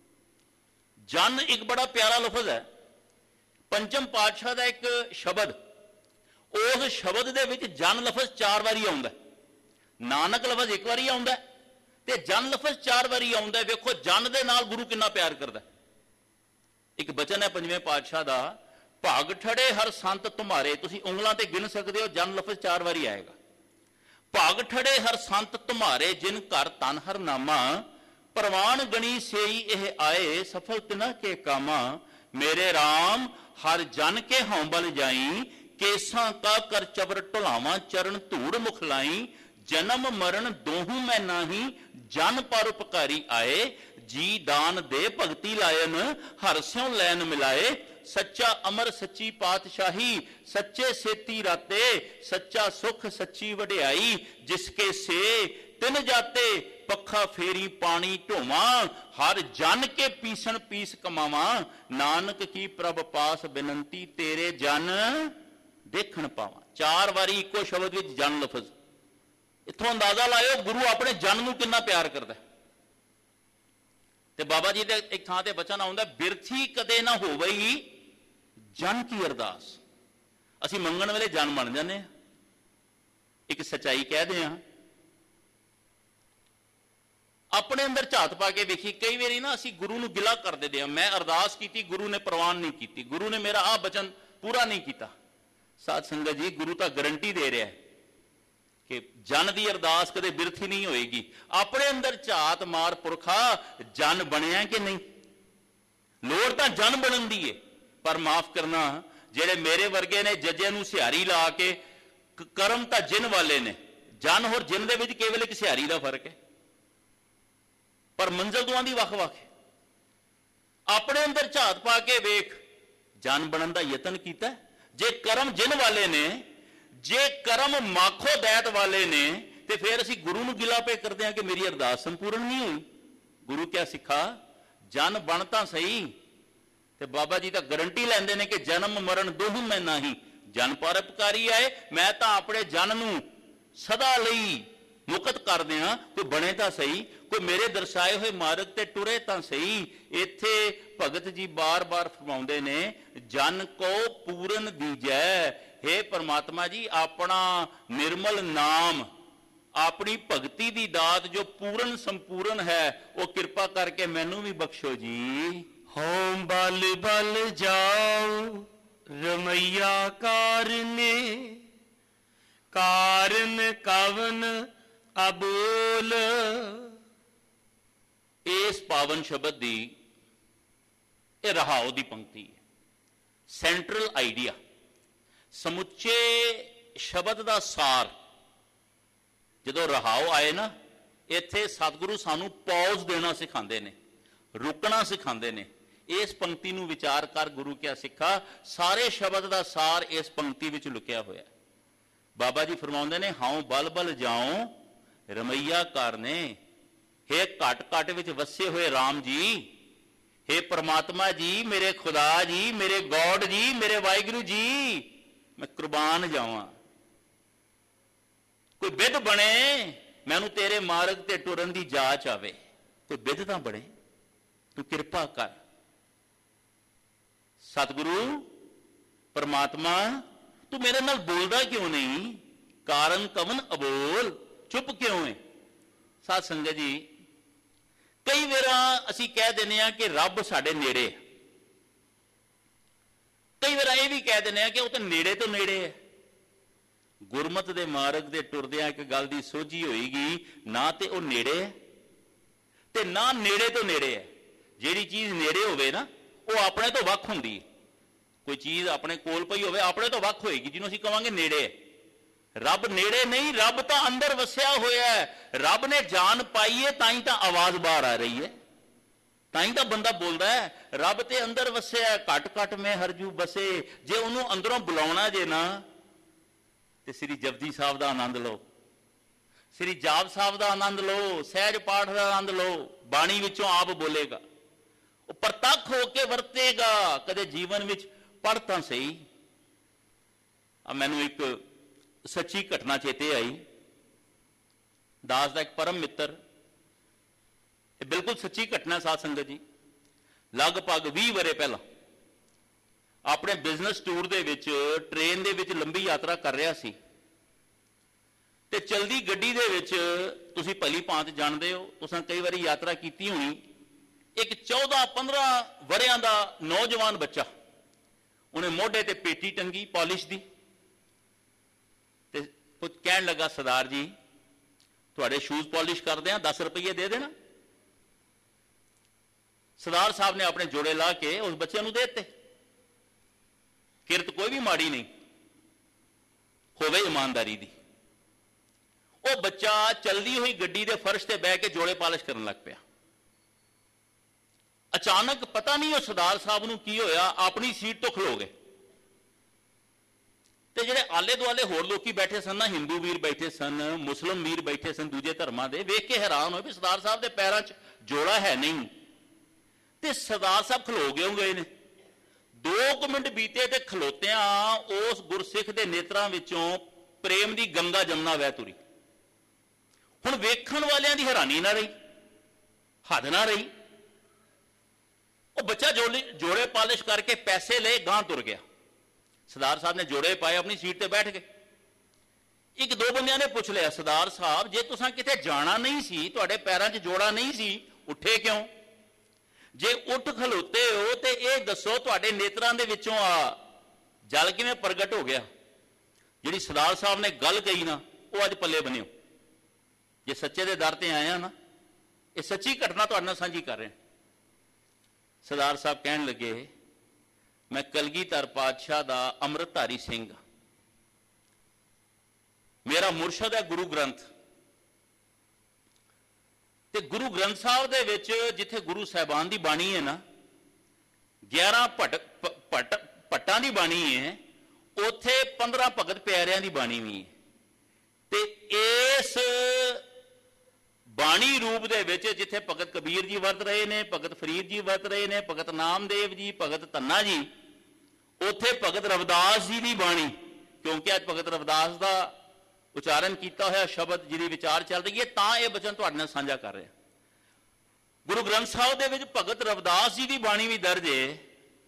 ਜਨ ਇੱਕ ਬੜਾ ਪਿਆਰਾ ਲਫ਼ਜ਼ ਹੈ। ਪੰਚਮ ਪਾਤਸ਼ਾਹ ਦਾ ਇੱਕ ਸ਼ਬਦ, ਉਸ ਸ਼ਬਦ ਦੇ ਵਿੱਚ ਜਨ ਲਫ਼ਜ਼ ਚਾਰ ਵਾਰੀ ਆਉਂਦਾ। ਨਾਨਕ ਲਫ਼ਜ਼ ਇੱਕ ਵਾਰੀ ਆਉਂਦਾ ਤੇ ਜਨ ਲਫ਼ਜ਼ ਚਾਰ ਵਾਰੀ ਆਉਂਦਾ। ਵੇਖੋ ਜਨ ਦੇ ਨਾਲ ਗੁਰੂ ਕਿੰਨਾ ਪਿਆਰ ਕਰਦਾ। ਇੱਕ ਬਚਨ ਹੈ ਪੰਜਵੇਂ ਪਾਤਸ਼ਾਹ ਦਾ, ਭਾਗ ਠੜੇ ਹਰ ਸੰਤ ਤੁਮਾਰੇ। ਤੁਸੀਂ ਉਂਗਲਾਂ ਤੇ ਗਿਣ ਸਕਦੇ ਹੋ, ਜਨ ਲਫ਼ਜ਼ ਚਾਰ ਵਾਰੀ ਆਏਗਾ। ਭਾਗ ਠੜੇ ਹਰ ਸੰਤ ਤੁਮਾਰੇ, ਜਿਨ ਘਰ ਤਨ ਹਰ ਨਾਮਾ, ਪ੍ਰਵਾਨ ਗਣੀ ਸੇਈ ਇਹ ਆਏ, ਸਫਲ ਤਿਨਾ ਕੇ ਕਾਮਾ। ਮੇਰੇ ਰਾਮ ਹਰ ਜਨ ਕੇ ਹਉ ਬਲ ਜਾਈ, ਕੇਸਾਂ ਕਾ ਕਰ ਚਬਰ ਢੁਲਾਵਾਂ, ਚਰਨ ਧੂੜ ਮੁਖ ਲਾਈ। ਜਨਮ ਮਰਨ ਦੋਹੂ ਮੈਂ ਨਾਹੀ, ਜਨ ਪਰ ਉਪਕਾਰੀ ਆਏ। ਜੀ ਦਾਨ ਦੇ ਭਗਤੀ ਲਾਇਨ, ਹਰ ਸਿਉ ਲੈਨ ਮਿਲਾਏ। ਸੱਚਾ ਅਮਰ ਸੱਚੀ ਪਾਤਸ਼ਾਹੀ, ਸੱਚੇ ਸੇਤੀ ਰਾਤੇ। ਸੱਚਾ ਸੁਖ ਸੱਚੀ ਵਡਿਆਈ, ਜਿਸਕੇ ਸੇ ਤਿਨ ਜਾਤੇ। ਪੱਖਾ ਫੇਰੀ ਪਾਣੀ ਢੋਵਾਂ, ਹਰ ਜਨ ਕੇ ਪੀਸਣ ਪੀਸ ਕਮਾਵਾਂ। ਨਾਨਕ ਕੀ ਪ੍ਰਭ ਪਾਸ ਬੇਨੰਤੀ, ਤੇਰੇ ਜਨ ਦੇਖਣ ਪਾਵਾਂ। ਚਾਰ ਵਾਰੀ ਇੱਕੋ ਸ਼ਬਦ ਵਿੱਚ ਜਨ ਲਫ਼ਜ਼। ਇੱਥੋਂ ਅੰਦਾਜ਼ਾ ਲਾਇਓ ਗੁਰੂ ਆਪਣੇ ਜਨ ਨੂੰ ਕਿੰਨਾ ਪਿਆਰ ਕਰਦਾ। ਤੇ ਬਾਬਾ ਜੀ ਦੇ ਇੱਕ ਥਾਂ ਤੇ ਬਚਨ ਆਉਂਦਾ, ਬਿਰਥੀ ਕਦੇ ਨਾ ਹੋਵਈ ਜਨ ਕੀ ਅਰਦਾਸ। ਅਸੀਂ ਮੰਗਣ ਵੇਲੇ ਜਨ ਬਣ ਜਾਂਦੇ ਹਾਂ। ਇੱਕ ਸੱਚਾਈ ਕਹਿਦੇ ਹਾਂ, ਆਪਣੇ ਅੰਦਰ ਝਾਤ ਪਾ ਕੇ ਵੇਖੀ। ਕਈ ਵਾਰੀ ਨਾ ਅਸੀਂ ਗੁਰੂ ਨੂੰ ਗਿਲਾ ਕਰ ਦਿੰਦੇ ਹਾਂ, ਮੈਂ ਅਰਦਾਸ ਕੀਤੀ, ਗੁਰੂ ਨੇ ਪ੍ਰਵਾਨ ਨਹੀਂ ਕੀਤੀ, ਗੁਰੂ ਨੇ ਮੇਰਾ ਆਹ ਬਚਨ ਪੂਰਾ ਨਹੀਂ ਕੀਤਾ। ਸਾਧ ਸੰਗਤ ਜੀ, ਗੁਰੂ ਤਾਂ ਗਰੰਟੀ ਦੇ ਰਿਹਾ ਹੈ ਕਿ ਜਨ ਦੀ ਅਰਦਾਸ ਕਦੇ ਬਿਰਥੀ ਨਹੀਂ ਹੋਏਗੀ। ਆਪਣੇ ਅੰਦਰ ਝਾਤ ਮਾਰ ਪੁਰਖਾ, ਜਨ ਬਣਿਆ ਕਿ ਨਹੀਂ। ਲੋੜ ਤਾਂ ਜਨ ਬਣਨ ਦੀ ਏ, ਪਰ ਮਾਫ ਕਰਨਾ, ਜਿਹੜੇ ਮੇਰੇ ਵਰਗੇ ਨੇ ਜੱਜੇ ਨੂੰ ਸਿਹਾਰੀ ਲਾ ਕੇ, ਕਰਮ ਤਾਂ ਜਿਨ ਵਾਲੇ ਨੇ। ਜਨ ਹੋਰ ਜਿਨ ਦੇ ਵਿੱਚ ਕੇਵਲ ਇੱਕ ਸਿਹਾਰੀ ਦਾ ਫਰਕ ਹੈ, ਪਰ ਮੰਜ਼ਿਲ ਦੋਵਾਂ ਦੀ ਵੱਖ-ਵੱਖ ਹੈ। ਆਪਣੇ ਅੰਦਰ ਝਾਤ ਪਾ ਕੇ ਵੇਖ, ਜਨ ਬਣਨ ਦਾ ਯਤਨ ਕੀਤਾ। ਜੇ ਕਰਮ ਜਿਨ ਵਾਲੇ ਨੇ, ਜੇ ਕਰਮ ਮਾਖੋ ਦੈਤ ਵਾਲੇ ਨੇ, ਤੇ ਫਿਰ ਅਸੀਂ ਗੁਰੂ ਨੂੰ ਗਿਲਾ ਪੇ ਕਰਦੇ ਹਾਂ ਕਿ ਮੇਰੀ ਅਰਦਾਸ ਸੰਪੂਰਨ ਨਹੀਂ ਹੋਈ। ਗੁਰੂ ਕਿਆ ਸਿੱਖਾ, ਜਨ ਬਣ ਤਾਂ ਸਹੀ। ਤੇ ਬਾਬਾ ਜੀ ਤਾਂ ਗਰੰਟੀ ਲੈਂਦੇ ਨੇ ਕਿ ਜਨਮ ਮਰਨ ਦੋਹੂ ਮੈਂ ਨਾਹੀ, ਜਨ ਪਰਉਪਕਾਰੀ ਆਏ। ਮੈਂ ਤਾਂ ਆਪਣੇ ਜਨ ਨੂੰ ਸਦਾ ਲਈ ਮੁਕਤ ਕਰ ਦਿਆਂ, ਕੋਈ ਬਣੇ ਤਾਂ ਸਹੀ, ਕੋਈ ਮੇਰੇ ਦਰਸਾਏ ਹੋਏ ਮਾਰਗ ਤੇ ਟੁਰੇ ਤਾਂ ਸਹੀ। ਇੱਥੇ ਭਗਤ ਜੀ ਬਾਰ-ਬਾਰ ਫਰਮਾਉਂਦੇ ਨੇ, ਜਨ ਕੋ ਪੂਰਨ ਦੀਜੈ। हे परमात्मा जी, अपना निर्मल नाम, अपनी भगती दी दात जो पूर्ण संपूर्ण है, वो कृपा करके मैनू भी बख्शो जी। होम बल बल जाओ रमैया कारने, कारण कवन अबोल। इस पावन शब्द दी ये रहाओ दी पंक्ति है, सेंट्रल आइडिया, ਸਮੁੱਚੇ ਸ਼ਬਦ ਦਾ ਸਾਰ। ਜਦੋਂ ਰਹਾਓ ਆਏ ਨਾ, ਇੱਥੇ ਸਤਿਗੁਰੂ ਸਾਨੂੰ ਪੌਜ਼ ਦੇਣਾ ਸਿਖਾਉਂਦੇ ਨੇ, ਰੁਕਣਾ ਸਿਖਾਉਂਦੇ ਨੇ। ਇਸ ਪੰਕਤੀ ਨੂੰ ਵਿਚਾਰ ਕਰ, ਗੁਰੂ ਕਿਆ ਸਿੱਖਾ। ਸਾਰੇ ਸ਼ਬਦ ਦਾ ਸਾਰ ਇਸ ਪੰਕਤੀ ਵਿੱਚ ਲੁਕਿਆ ਹੋਇਆ। ਬਾਬਾ ਜੀ ਫਰਮਾਉਂਦੇ ਨੇ, ਹਾਉ ਬਲ ਬਲ ਜਾਉ ਰਮਈਆ ਕਰਨੇ। ਹੇ ਘਟ ਘਟ ਵਿੱਚ ਵਸੇ ਹੋਏ ਰਾਮ ਜੀ, हे परमात्मा जी, मेरे खुदा जी, मेरे गॉड जी, मेरे वाहिगुरु जी, मैं कुर्बान जावां। कोई बिध बने, मैनू तेरे मार्ग ते टुरन दी जाच आवे। कोई बिध तां बने, तू किरपा कर। सतगुरु परमात्मा, तू मेरे नाल बोलदा क्यों नहीं? कारण कवन अबोल, चुप क्यों है? साध संगत जी, कई वार असीं कह दिंदे आ कि रब साडे नेड़े, ਕਈ ਵਾਰ ਇਹ ਵੀ ਕਹਿ ਦਿੰਦੇ ਆ ਕਿ ਉਹ ਤਾਂ ਨੇੜੇ ਤੋਂ ਨੇੜੇ ਹੈ। ਗੁਰਮਤ ਦੇ ਮਾਰਗ ਦੇ ਟੁਰਦਿਆਂ ਇੱਕ ਗੱਲ ਦੀ ਸੋਝੀ ਹੋਏਗੀ, ਨਾ ਤੇ ਉਹ ਨੇੜੇ ਹੈ ਤੇ ਨਾ ਨੇੜੇ ਤੋਂ ਨੇੜੇ ਹੈ। ਜਿਹੜੀ ਚੀਜ਼ ਨੇੜੇ ਹੋਵੇ ਨਾ ਉਹ ਆਪਣੇ ਤੋਂ ਵੱਖ ਹੁੰਦੀ ਹੈ। ਕੋਈ ਚੀਜ਼ ਆਪਣੇ ਕੋਲ ਪਈ ਹੋਵੇ ਆਪਣੇ ਤੋਂ ਵੱਖ ਹੋਏਗੀ, ਜਿਹਨੂੰ ਅਸੀਂ ਕਹਾਂਗੇ ਨੇੜੇ ਹੈ। ਰੱਬ ਨੇੜੇ ਨਹੀਂ, ਰੱਬ ਤਾਂ ਅੰਦਰ ਵਸਿਆ ਹੋਇਆ ਹੈ। ਰੱਬ ਨੇ ਜਾਨ ਪਾਈ ਹੈ ਤਾਂ ਹੀ ਤਾਂ ਆਵਾਜ਼ ਬਾਹਰ ਆ ਰਹੀ ਹੈ, ਤਾਂ ਹੀ ਤਾਂ ਬੰਦਾ ਬੋਲਦਾ ਹੈ। ਰੱਬ ਤੇ ਅੰਦਰ ਵਸਿਆ, ਘਟ ਘਟ ਮੈਂ ਹਰਜੂ ਬਸੇ। ਜੇ ਉਹਨੂੰ ਅੰਦਰੋਂ ਬੁਲਾਉਣਾ ਜੇ ਨਾ ਤੇ ਸ੍ਰੀ ਜਪਜੀ ਸਾਹਿਬ ਦਾ ਆਨੰਦ ਲਓ, ਸ੍ਰੀ ਜਾਪ ਸਾਹਿਬ ਦਾ ਆਨੰਦ ਲਓ, ਸਹਿਜ ਪਾਠ ਦਾ ਆਨੰਦ ਲਓ। ਬਾਣੀ ਵਿੱਚੋਂ ਆਪ ਬੋਲੇਗਾ, ਉਹ ਪ੍ਰਤੱਖ ਹੋ ਕੇ ਵਰਤੇਗਾ। ਕਦੇ ਜੀਵਨ ਵਿੱਚ ਪੜ੍ਹ ਤਾਂ ਸਹੀ। ਆ ਮੈਨੂੰ ਇੱਕ ਸੱਚੀ ਘਟਨਾ ਚੇਤੇ ਆਈ। ਦਾਸ ਦਾ ਇੱਕ ਪਰਮ ਮਿੱਤਰ, ਇਹ ਬਿਲਕੁਲ ਸੱਚੀ ਘਟਨਾ ਸਾਧ ਸੰਗਤ ਜੀ, ਲਗਭਗ ਵੀਹ ਵਰੇ ਪਹਿਲਾਂ ਆਪਣੇ ਬਿਜ਼ਨਸ ਟੂਰ ਦੇ ਵਿੱਚ ਟ੍ਰੇਨ ਦੇ ਵਿੱਚ ਲੰਬੀ ਯਾਤਰਾ ਕਰ ਰਿਹਾ ਸੀ ਤੇ ਚਲਦੀ ਗੱਡੀ ਦੇ ਵਿੱਚ, ਤੁਸੀਂ ਭਲੀ ਭਾਂਤ ਜਾਣਦੇ ਹੋ, ਤੁਸੀਂ ਕਈ ਵਾਰੀ ਯਾਤਰਾ ਕੀਤੀ ਹੋਣੀ, ਇੱਕ ਚੌਦਾਂ ਪੰਦਰਾਂ ਵਰਿਆਂ ਦਾ ਨੌਜਵਾਨ ਬੱਚਾ, ਉਹਨੇ ਮੋਢੇ ਤੇ ਪੇਟੀ ਟੰਗੀ ਪਾਲਿਸ਼ ਦੀ ਤੇ ਕੁਝ ਕਹਿਣ ਲੱਗਾ, ਸਰਦਾਰ ਜੀ ਤੁਹਾਡੇ ਸ਼ੂਜ਼ ਪਾਲਿਸ਼ ਕਰਦੇ ਆ, ਦਸ ਰੁਪਏ ਦੇ ਦੇਣਾ। ਸਰਦਾਰ ਸਾਹਿਬ ਨੇ ਆਪਣੇ ਜੋੜੇ ਲਾ ਕੇ ਉਸ ਬੱਚੇ ਨੂੰ ਦੇ ਦਿੱਤੇ। ਕਿਰਤ ਕੋਈ ਵੀ ਮਾੜੀ ਨਹੀਂ ਹੋਵੇ, ਇਮਾਨਦਾਰੀ ਦੀ। ਉਹ ਬੱਚਾ ਚਲਦੀ ਹੋਈ ਗੱਡੀ ਦੇ ਫਰਸ਼ ਤੇ ਬਹਿ ਕੇ ਜੋੜੇ ਪਾਲਿਸ਼ ਕਰਨ ਲੱਗ ਪਿਆ। ਅਚਾਨਕ ਪਤਾ ਨਹੀਂ ਉਹ ਸਰਦਾਰ ਸਾਹਿਬ ਨੂੰ ਕੀ ਹੋਇਆ, ਆਪਣੀ ਸੀਟ ਤੋਂ ਖਲੋ ਗਏ ਤੇ ਜਿਹੜੇ ਆਲੇ ਦੁਆਲੇ ਹੋਰ ਲੋਕੀ ਬੈਠੇ ਸਨ ਨਾ, ਹਿੰਦੂ ਵੀਰ ਬੈਠੇ ਸਨ, ਮੁਸਲਮ ਵੀਰ ਬੈਠੇ ਸਨ ਦੂਜੇ ਧਰਮਾਂ ਦੇ, ਵੇਖ ਕੇ ਹੈਰਾਨ ਹੋਏ ਵੀ ਸਰਦਾਰ ਸਾਹਿਬ ਦੇ ਪੈਰਾਂ 'ਚ ਜੋੜਾ ਹੈ ਨਹੀਂ ਤੇ ਸਰਦਾਰ ਸਾਹਿਬ ਖਲੋ ਗਏ ਗਏ ਨੇ। ਦੋ ਕੁ ਮਿੰਟ ਬੀਤੇ ਤੇ ਖਲੋਤਿਆਂ ਉਸ ਗੁਰਸਿੱਖ ਦੇ ਨੇਤਰਾਂ ਵਿੱਚੋਂ ਪ੍ਰੇਮ ਦੀ ਗੰਗਾ ਜਮਨਾ ਵਹਿ ਤੁਰੀ। ਹੁਣ ਵੇਖਣ ਵਾਲਿਆਂ ਦੀ ਹੈਰਾਨੀ ਨਾ ਰਹੀ, ਹੱਦ ਨਾ ਰਹੀ। ਉਹ ਬੱਚਾ ਜੋੜੇ ਜੋੜੇ ਪਾਲਿਸ਼ ਕਰਕੇ ਪੈਸੇ ਲਏ, ਗਾਂ ਤੁਰ ਗਿਆ। ਸਰਦਾਰ ਸਾਹਿਬ ਨੇ ਜੋੜੇ ਪਾਏ, ਆਪਣੀ ਸੀਟ ਤੇ ਬੈਠ ਗਏ। ਇੱਕ ਦੋ ਬੰਦਿਆਂ ਨੇ ਪੁੱਛ ਲਿਆ, ਸਰਦਾਰ ਸਾਹਿਬ ਜੇ ਤੁਸੀਂ ਕਿਤੇ ਜਾਣਾ ਨਹੀਂ ਸੀ, ਤੁਹਾਡੇ ਪੈਰਾਂ 'ਚ ਜੋੜਾ ਨਹੀਂ ਸੀ, ਉੱਠੇ ਕਿਉਂ? ਜੇ ਉੱਠ ਖਲੋਤੇ ਹੋ ਤੇ ਇਹ ਦੱਸੋ ਤੁਹਾਡੇ ਨੇਤਰਾਂ ਦੇ ਵਿੱਚੋਂ ਆ ਜਲ ਕਿਵੇਂ ਪ੍ਰਗਟ ਹੋ ਗਿਆ? ਜਿਹੜੀ ਸਰਦਾਰ ਸਾਹਿਬ ਨੇ ਗੱਲ ਕਹੀ ਨਾ, ਉਹ ਅੱਜ ਪੱਲੇ ਬੰਨਿਓ। ਜੇ ਸੱਚੇ ਦੇ ਦਰ ਤੇ ਆਏ ਆ ਨਾ, ਇਹ ਸੱਚੀ ਘਟਨਾ ਤੁਹਾਡੇ ਨਾਲ ਸਾਂਝੀ ਕਰ ਰਿਹਾ। ਸਰਦਾਰ ਸਾਹਿਬ ਕਹਿਣ ਲੱਗੇ, ਮੈਂ ਕਲਗੀਧਰ ਪਾਤਸ਼ਾਹ ਦਾ ਅੰਮ੍ਰਿਤਧਾਰੀ ਸਿੰਘ, ਮੇਰਾ ਮੁਰਸ਼ਦ ਹੈ ਗੁਰੂ ਗ੍ਰੰਥ, ਤੇ ਗੁਰੂ ਗ੍ਰੰਥ ਸਾਹਿਬ ਦੇ ਵਿੱਚ ਜਿੱਥੇ ਗੁਰੂ ਸਾਹਿਬਾਨ ਦੀ ਬਾਣੀ ਹੈ ਨਾ, ਗਿਆਰਾਂ ਭਟ ਭਟ ਭੱਟਾਂ ਦੀ ਬਾਣੀ ਹੈ, ਉੱਥੇ ਪੰਦਰਾਂ ਭਗਤ ਪਿਆਰਿਆਂ ਦੀ ਬਾਣੀ ਵੀ ਹੈ। ਤੇ ਇਸ ਬਾਣੀ ਰੂਪ ਦੇ ਵਿੱਚ ਜਿੱਥੇ ਭਗਤ ਕਬੀਰ ਜੀ ਵਰਤ ਰਹੇ ਨੇ, ਭਗਤ ਫਰੀਦ ਜੀ ਵਰਤ ਰਹੇ ਨੇ, ਭਗਤ ਨਾਮਦੇਵ ਜੀ, ਭਗਤ ਧੰਨਾ ਜੀ, ਉੱਥੇ ਭਗਤ ਰਵਿਦਾਸ ਜੀ ਦੀ ਬਾਣੀ, ਕਿਉਂਕਿ ਅੱਜ ਭਗਤ ਰਵਿਦਾਸ ਦਾ ਉਚਾਰਨ ਕੀਤਾ ਹੋਇਆ ਸ਼ਬਦ ਜਿਹਦੀ ਵਿਚਾਰ ਚੱਲ ਰਹੀ ਹੈ, ਤਾਂ ਇਹ ਬਚਨ ਤੁਹਾਡੇ ਨਾਲ ਸਾਂਝਾ ਕਰ ਰਿਹਾ। ਗੁਰੂ ਗ੍ਰੰਥ ਸਾਹਿਬ ਦੇ ਵਿੱਚ ਭਗਤ ਰਵਿਦਾਸ ਜੀ ਦੀ ਬਾਣੀ ਵੀ ਦਰਜ ਹੈ।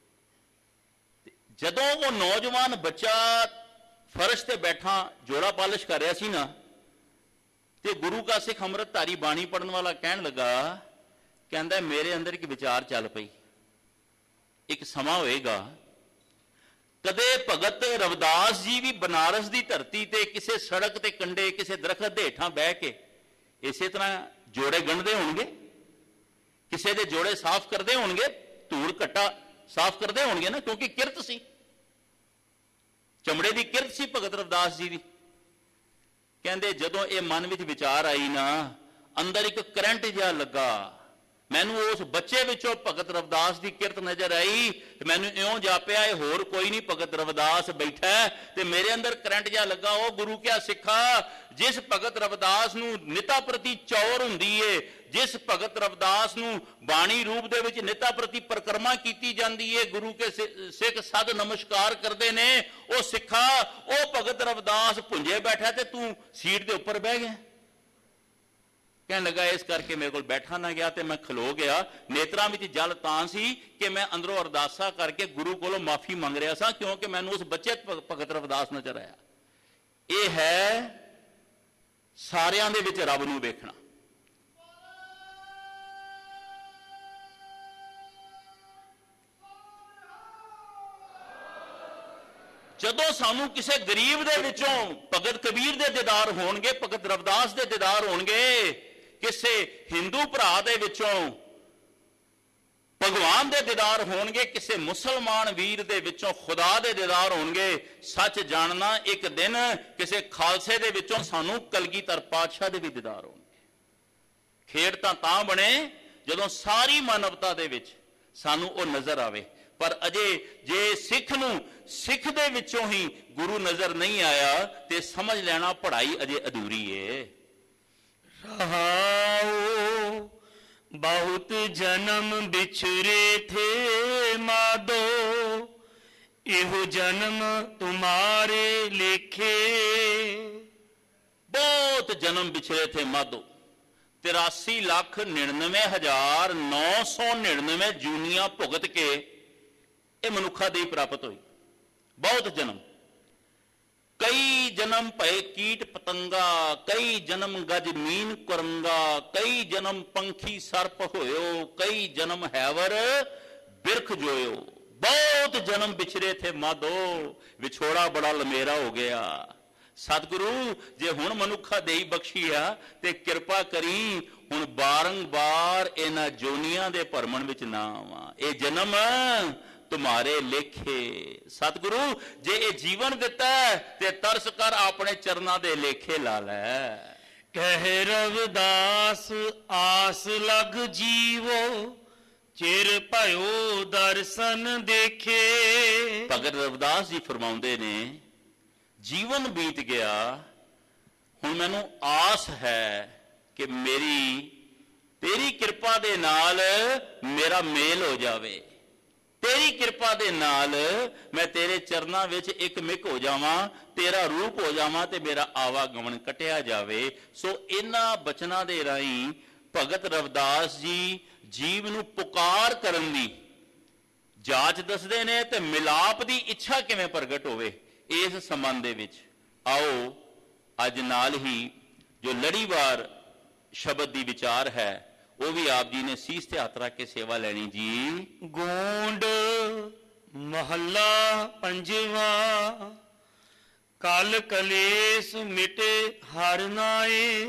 ਜਦੋਂ ਉਹ ਨੌਜਵਾਨ ਬੱਚਾ ਫਰਸ਼ ਤੇ ਬੈਠਾ ਜੋੜਾ ਪਾਲਿਸ਼ ਕਰ ਰਿਹਾ ਸੀ ਨਾ, ਤੇ ਗੁਰੂ ਕਾ ਸਿੱਖ ਅੰਮ੍ਰਿਤਧਾਰੀ ਬਾਣੀ ਪੜਨ ਵਾਲਾ ਕਹਿਣ ਲੱਗਾ, ਕਹਿੰਦਾ ਮੇਰੇ ਅੰਦਰ ਇੱਕ ਵਿਚਾਰ ਚੱਲ ਪਈ, ਇੱਕ ਸਮਾਂ ਹੋਏਗਾ ਕਦੇ ਭਗਤ ਰਵਿਦਾਸ ਜੀ ਵੀ ਬਨਾਰਸ ਦੀ ਧਰਤੀ ਤੇ ਕਿਸੇ ਸੜਕ ਤੇ ਕੰਢੇ ਕਿਸੇ ਦਰਖਤ ਦੇ ਹੇਠਾਂ ਬਹਿ ਕੇ ਇਸੇ ਤਰ੍ਹਾਂ ਜੋੜੇ ਗੰਢਦੇ ਹੋਣਗੇ, ਕਿਸੇ ਦੇ ਜੋੜੇ ਸਾਫ਼ ਕਰਦੇ ਹੋਣਗੇ, ਧੂੜ ਘੱਟਾ ਸਾਫ਼ ਕਰਦੇ ਹੋਣਗੇ ਨਾ, ਕਿਉਂਕਿ ਕਿਰਤ ਸੀ, ਚਮੜੇ ਦੀ ਕਿਰਤ ਸੀ ਭਗਤ ਰਵਿਦਾਸ ਜੀ ਦੀ। ਕਹਿੰਦੇ ਜਦੋਂ ਇਹ ਮਨ ਵਿੱਚ ਵਿਚਾਰ ਆਈ ਨਾ, ਅੰਦਰ ਇੱਕ ਕਰੰਟ ਜਿਹਾ ਲੱਗਾ। ਮੈਨੂੰ ਉਸ ਬੱਚੇ ਵਿੱਚੋਂ ਭਗਤ ਰਵਿਦਾਸ ਦੀ ਕਿਰਤ ਨਜ਼ਰ ਆਈ ਤੇ ਮੈਨੂੰ ਇਉਂ ਜਾਪਿਆ ਇਹ ਹੋਰ ਕੋਈ ਨਹੀਂ, ਭਗਤ ਰਵਿਦਾਸ ਬੈਠਾ ਤੇ ਮੇਰੇ ਅੰਦਰ ਕਰੰਟ ਜਿਹਾ ਲੱਗਾ। ਉਹ ਗੁਰੂ ਕਿਆ ਸਿੱਖਾ, ਜਿਸ ਭਗਤ ਰਵਿਦਾਸ ਨੂੰ ਨਿਤਾ ਪ੍ਰਤੀ ਚੌਰ ਹੁੰਦੀ ਏ, ਜਿਸ ਭਗਤ ਰਵਿਦਾਸ ਨੂੰ ਬਾਣੀ ਰੂਪ ਦੇ ਵਿੱਚ ਨਿਤਾ ਪ੍ਰਤੀ ਪਰਿਕਰਮਾ ਕੀਤੀ ਜਾਂਦੀ ਏ, ਗੁਰੂ ਕੇ ਸਿੱਖ ਸਦ ਨਮਸਕਾਰ ਕਰਦੇ ਨੇ, ਉਹ ਸਿੱਖਾ ਉਹ ਭਗਤ ਰਵਿਦਾਸ ਭੁੰਜੇ ਬੈਠਾ ਤੇ ਤੂੰ ਸੀਟ ਦੇ ਉੱਪਰ ਬਹਿ ਗਿਆ। ਕਹਿਣ ਲੱਗਾ ਇਸ ਕਰਕੇ ਮੇਰੇ ਕੋਲ ਬੈਠਾ ਨਾ ਗਿਆ ਤੇ ਮੈਂ ਖਲੋ ਗਿਆ। ਨੇਤਰਾਂ ਵਿੱਚ ਜਲ ਤਾਂ ਸੀ ਕਿ ਮੈਂ ਅੰਦਰੋਂ ਅਰਦਾਸਾ ਕਰਕੇ ਗੁਰੂ ਕੋਲੋਂ ਮਾਫੀ ਮੰਗ ਰਿਹਾ ਸਾਂ, ਕਿਉਂਕਿ ਮੈਨੂੰ ਉਸ ਬੱਚੇ ਭਗਤ ਰਵਿਦਾਸ ਨਜ਼ਰ ਆਇਆ। ਇਹ ਹੈ ਸਾਰਿਆਂ ਦੇ ਵਿੱਚ ਰੱਬ ਨੂੰ ਵੇਖਣਾ। ਜਦੋਂ ਸਾਨੂੰ ਕਿਸੇ ਗਰੀਬ ਦੇ ਵਿੱਚੋਂ ਭਗਤ ਕਬੀਰ ਦੇ ਦੀਦਾਰ ਹੋਣਗੇ, ਭਗਤ ਰਵਿਦਾਸ ਦੇ ਦੀਦਾਰ ਹੋਣਗੇ, ਕਿਸੇ ਹਿੰਦੂ ਭਰਾ ਦੇ ਵਿੱਚੋਂ ਭਗਵਾਨ ਦੇ ਦੀਦਾਰ ਹੋਣਗੇ, ਕਿਸੇ ਮੁਸਲਮਾਨ ਵੀਰ ਦੇ ਵਿੱਚੋਂ ਖੁਦਾ ਦੇ ਦੀਦਾਰ ਹੋਣਗੇ, ਸੱਚ ਜਾਣਨਾ ਇੱਕ ਦਿਨ ਕਿਸੇ ਖਾਲਸੇ ਦੇ ਵਿੱਚੋਂ ਸਾਨੂੰ ਕਲਗੀਧਰ ਪਾਤਸ਼ਾਹ ਦੇ ਵੀ ਦੀਦਾਰ ਹੋਣਗੇ। ਖੇਡ ਤਾਂ ਤਾਂ ਬਣੇ ਜਦੋਂ ਸਾਰੀ ਮਾਨਵਤਾ ਦੇ ਵਿੱਚ ਸਾਨੂੰ ਉਹ ਨਜ਼ਰ ਆਵੇ, ਪਰ ਅਜੇ ਜੇ ਸਿੱਖ ਨੂੰ ਸਿੱਖ ਦੇ ਵਿੱਚੋਂ ਹੀ ਗੁਰੂ ਨਜ਼ਰ ਨਹੀਂ ਆਇਆ ਤੇ ਸਮਝ ਲੈਣਾ ਪੜ੍ਹਾਈ ਅਜੇ ਅਧੂਰੀ ਏ। ਰਹਾਉ ਬਹੁਤ ਜਨਮ ਵਿਛਰੇ ਥੇ ਮਾਧੋ, ਇਹੋ ਜਨਮ ਤੁਮਾਰੇ ਲੇਖੇ। ਬਹੁਤ ਜਨਮ ਵਿਛਰੇ ਥੇ ਮਾਧੋ, ਤਿਰਾਸੀ ਲੱਖ ਨੜਿਨਵੇਂ ਹਜ਼ਾਰ ਨੌ ਸੌ ਨੜਿਨਵੇਂ ਜੂਨੀਆਂ ਭੁਗਤ ਕੇ ਇਹ ਮਨੁੱਖਾ ਦੇਹ ਪ੍ਰਾਪਤ ਹੋਈ। ਬਹੁਤ ਜਨਮ, ਕਈ ਜਨਮ ਭਏ ਕੀਟ ਪਤੰਗਾ, ਕਈ ਜਨਮ ਗਜ ਮੀਨ ਕੁਰੰਗਾ, ਕਈ ਜਨਮ ਪੰਖੀ ਸਰਪ ਹੋਇਓ, ਕਈ ਜਨਮ ਹੈਵਰ ਬਿਰਖ ਜੋਇਓ। ਬਹੁਤ ਜਨਮ ਵਿਛਰੇ ਥੇ ਮਾਧੋ, ਵਿਛੋੜਾ ਬੜਾ ਲੰਮੇਰਾ ਹੋ ਗਿਆ। ਸਤਿਗੁਰੂ ਜੇ ਹੁਣ ਮਨੁੱਖਾ ਦੇਈ ਬਖਸ਼ੀ ਆ ਤੇ ਕਿਰਪਾ ਕਰੀ ਹੁਣ ਬਾਰੰਬਾਰ ਇਹਨਾਂ ਜੋਨੀਆਂ ਦੇ ਭਰਮਣ ਵਿੱਚ ਨਾ ਆਵਾਂ, ਇਹ ਜਨਮ ਤੁਮਾਰੇ ਲੇਖੇ। ਸਤਿਗੁਰੂ ਜੇ ਇਹ ਜੀਵਨ ਦਿੱਤਾ ਤੇ ਤਰਸ ਕਰ ਆਪਣੇ ਚਰਨਾਂ ਦੇ ਲੇਖੇ ਲਾ ਲੈ। ਕਹਿ ਰਵਿਦਾਸ ਆਸ ਲਗ ਜੀਵੋ, ਚਿਰ ਭਇਓ ਦਰਸ਼ਨ ਦੇਖੇ। ਭਗਤ ਰਵਿਦਾਸ ਜੀ ਫਰਮਾਉਂਦੇ ਨੇ ਜੀਵਨ ਬੀਤ ਗਿਆ, ਹੁਣ ਮੈਨੂੰ ਆਸ ਹੈ ਕਿ ਮੇਰੀ ਤੇਰੀ ਕਿਰਪਾ ਦੇ ਨਾਲ ਮੇਰਾ ਮੇਲ ਹੋ ਜਾਵੇ, ਤੇਰੀ ਕਿਰਪਾ ਦੇ ਨਾਲ ਮੈਂ ਤੇਰੇ ਚਰਨਾਂ ਵਿੱਚ ਇੱਕ ਮਿਕ ਹੋ ਜਾਵਾਂ, ਤੇਰਾ ਰੂਪ ਹੋ ਜਾਵਾਂ ਤੇ ਮੇਰਾ ਆਵਾਗਮਨ ਕਟਿਆ ਜਾਵੇ। ਸੋ ਇਹਨਾਂ ਬਚਨਾਂ ਦੇ ਰਾਹੀਂ ਭਗਤ ਰਵਿਦਾਸ ਜੀ ਜੀਵ ਨੂੰ ਪੁਕਾਰ ਕਰਨ ਦੀ ਜਾਚ ਦੱਸਦੇ ਨੇ ਤੇ ਮਿਲਾਪ ਦੀ ਇੱਛਾ ਕਿਵੇਂ ਪ੍ਰਗਟ ਹੋਵੇ ਇਸ ਸੰਬੰਧ ਦੇ ਵਿੱਚ। ਆਓ ਅੱਜ ਨਾਲ ਹੀ ਜੋ ਲੜੀਵਾਰ ਸ਼ਬਦ ਦੀ ਵਿਚਾਰ ਹੈ ਉਹ ਵੀ ਆਪ ਜੀ ਨੇ ਸੀਸ ਤੇ ਹੱਥ ਰੱਖ ਕੇ ਸੇਵਾ ਲੈਣੀ ਜੀ। ਗੋਂਡ ਮਹੱਲਾ ਪੰਜਵਾ, ਕਲ ਕਲੇਸ਼ ਮਿਟੇ ਹਰਿ ਨਾਏ,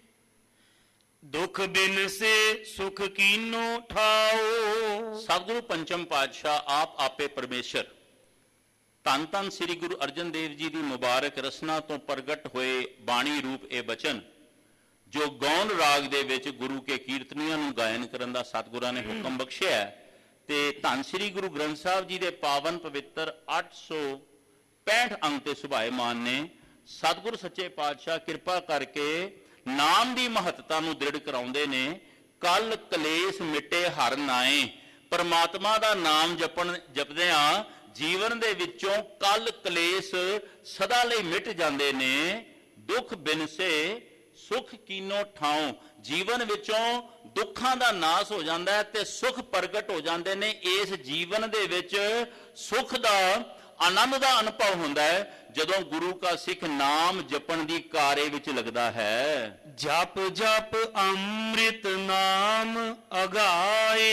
ਦੁਖ ਬਿਨ ਸੇ ਸੁਖ ਕੀਨੋ ਠਾਓ। ਸਤਿਗੁਰੂ ਪੰਚਮ ਪਾਤਸ਼ਾਹ ਆਪ ਆਪੇ ਪਰਮੇਸ਼ਰ ਧੰਨ ਧੰਨ ਸ੍ਰੀ ਗੁਰੂ ਅਰਜਨ ਦੇਵ ਜੀ ਦੀ ਮੁਬਾਰਕ ਰਸਨਾ ਤੋਂ ਪ੍ਰਗਟ ਹੋਏ ਬਾਣੀ ਰੂਪ ਇਹ ਬਚਨ ਜੋ ਗੌਣ ਰਾਗ ਦੇ ਵਿੱਚ ਗੁਰੂ ਕੇ ਕੀਰਤਨੀਆਂ ਨੂੰ ਗਾਇਨ ਕਰਨ ਦਾ ਸਤਿਗੁਰਾਂ ਨੇ ਹੁਕਮ ਬਖਸ਼ਿਆ ਤੇ ਧੰਨ ਸ੍ਰੀ ਗੁਰੂ ਗ੍ਰੰਥ ਸਾਹਿਬ ਜੀ ਦੇ ਪਾਵਨ ਪਵਿੱਤਰ ਅੱਠ ਸੌ ਪੈਂਹਠ ਅੰਗ ਤੇ ਸੁਭਾਏਮਾਨ ਨੇ। ਸਤਿਗੁਰ ਸੱਚੇ ਪਾਤਸ਼ਾਹ ਕਿਰਪਾ ਕਰਕੇ ਨਾਮ ਦੀ ਮਹੱਤਤਾ ਨੂੰ ਦ੍ਰਿੜ ਕਰਾਉਂਦੇ ਨੇ। ਕਲ ਕਲੇਸ਼ ਮਿਟੇ ਹਰਿ ਨਾਏ, ਪਰਮਾਤਮਾ ਦਾ ਨਾਮ ਜਪਣ ਜਪਦਿਆਂ ਜੀਵਨ ਦੇ ਵਿੱਚੋਂ ਕਲ ਕਲੇਸ਼ ਸਦਾ ਲਈ ਮਿਟ ਜਾਂਦੇ ਨੇ। ਦੁੱਖ ਬਿਨਸੇ ਸੁਖ ਕੀਨੋ ਠਾਉ, ਜੀਵਨ ਵਿੱਚੋਂ ਦੁੱਖਾਂ ਦਾ ਨਾਸ ਹੋ ਜਾਂਦਾ ਹੈ ਤੇ ਸੁਖ ਪ੍ਰਗਟ ਹੋ ਜਾਂਦੇ ਨੇ। ਇਸ ਜੀਵਨ ਦੇ ਵਿੱਚ ਸੁਖ ਦਾ ਆਨੰਦ ਦਾ ਅਨੁਭਵ ਹੁੰਦਾ ਹੈ ਜਦੋਂ ਗੁਰੂ ਕਾ ਸਿੱਖ ਨਾਮ ਜਪਣ ਦੀ ਕਾਰੇ ਵਿੱਚ ਲੱਗਦਾ ਹੈ। ਜਪ ਜਪ ਅੰਮ੍ਰਿਤ ਨਾਮ ਅਗਾਏ,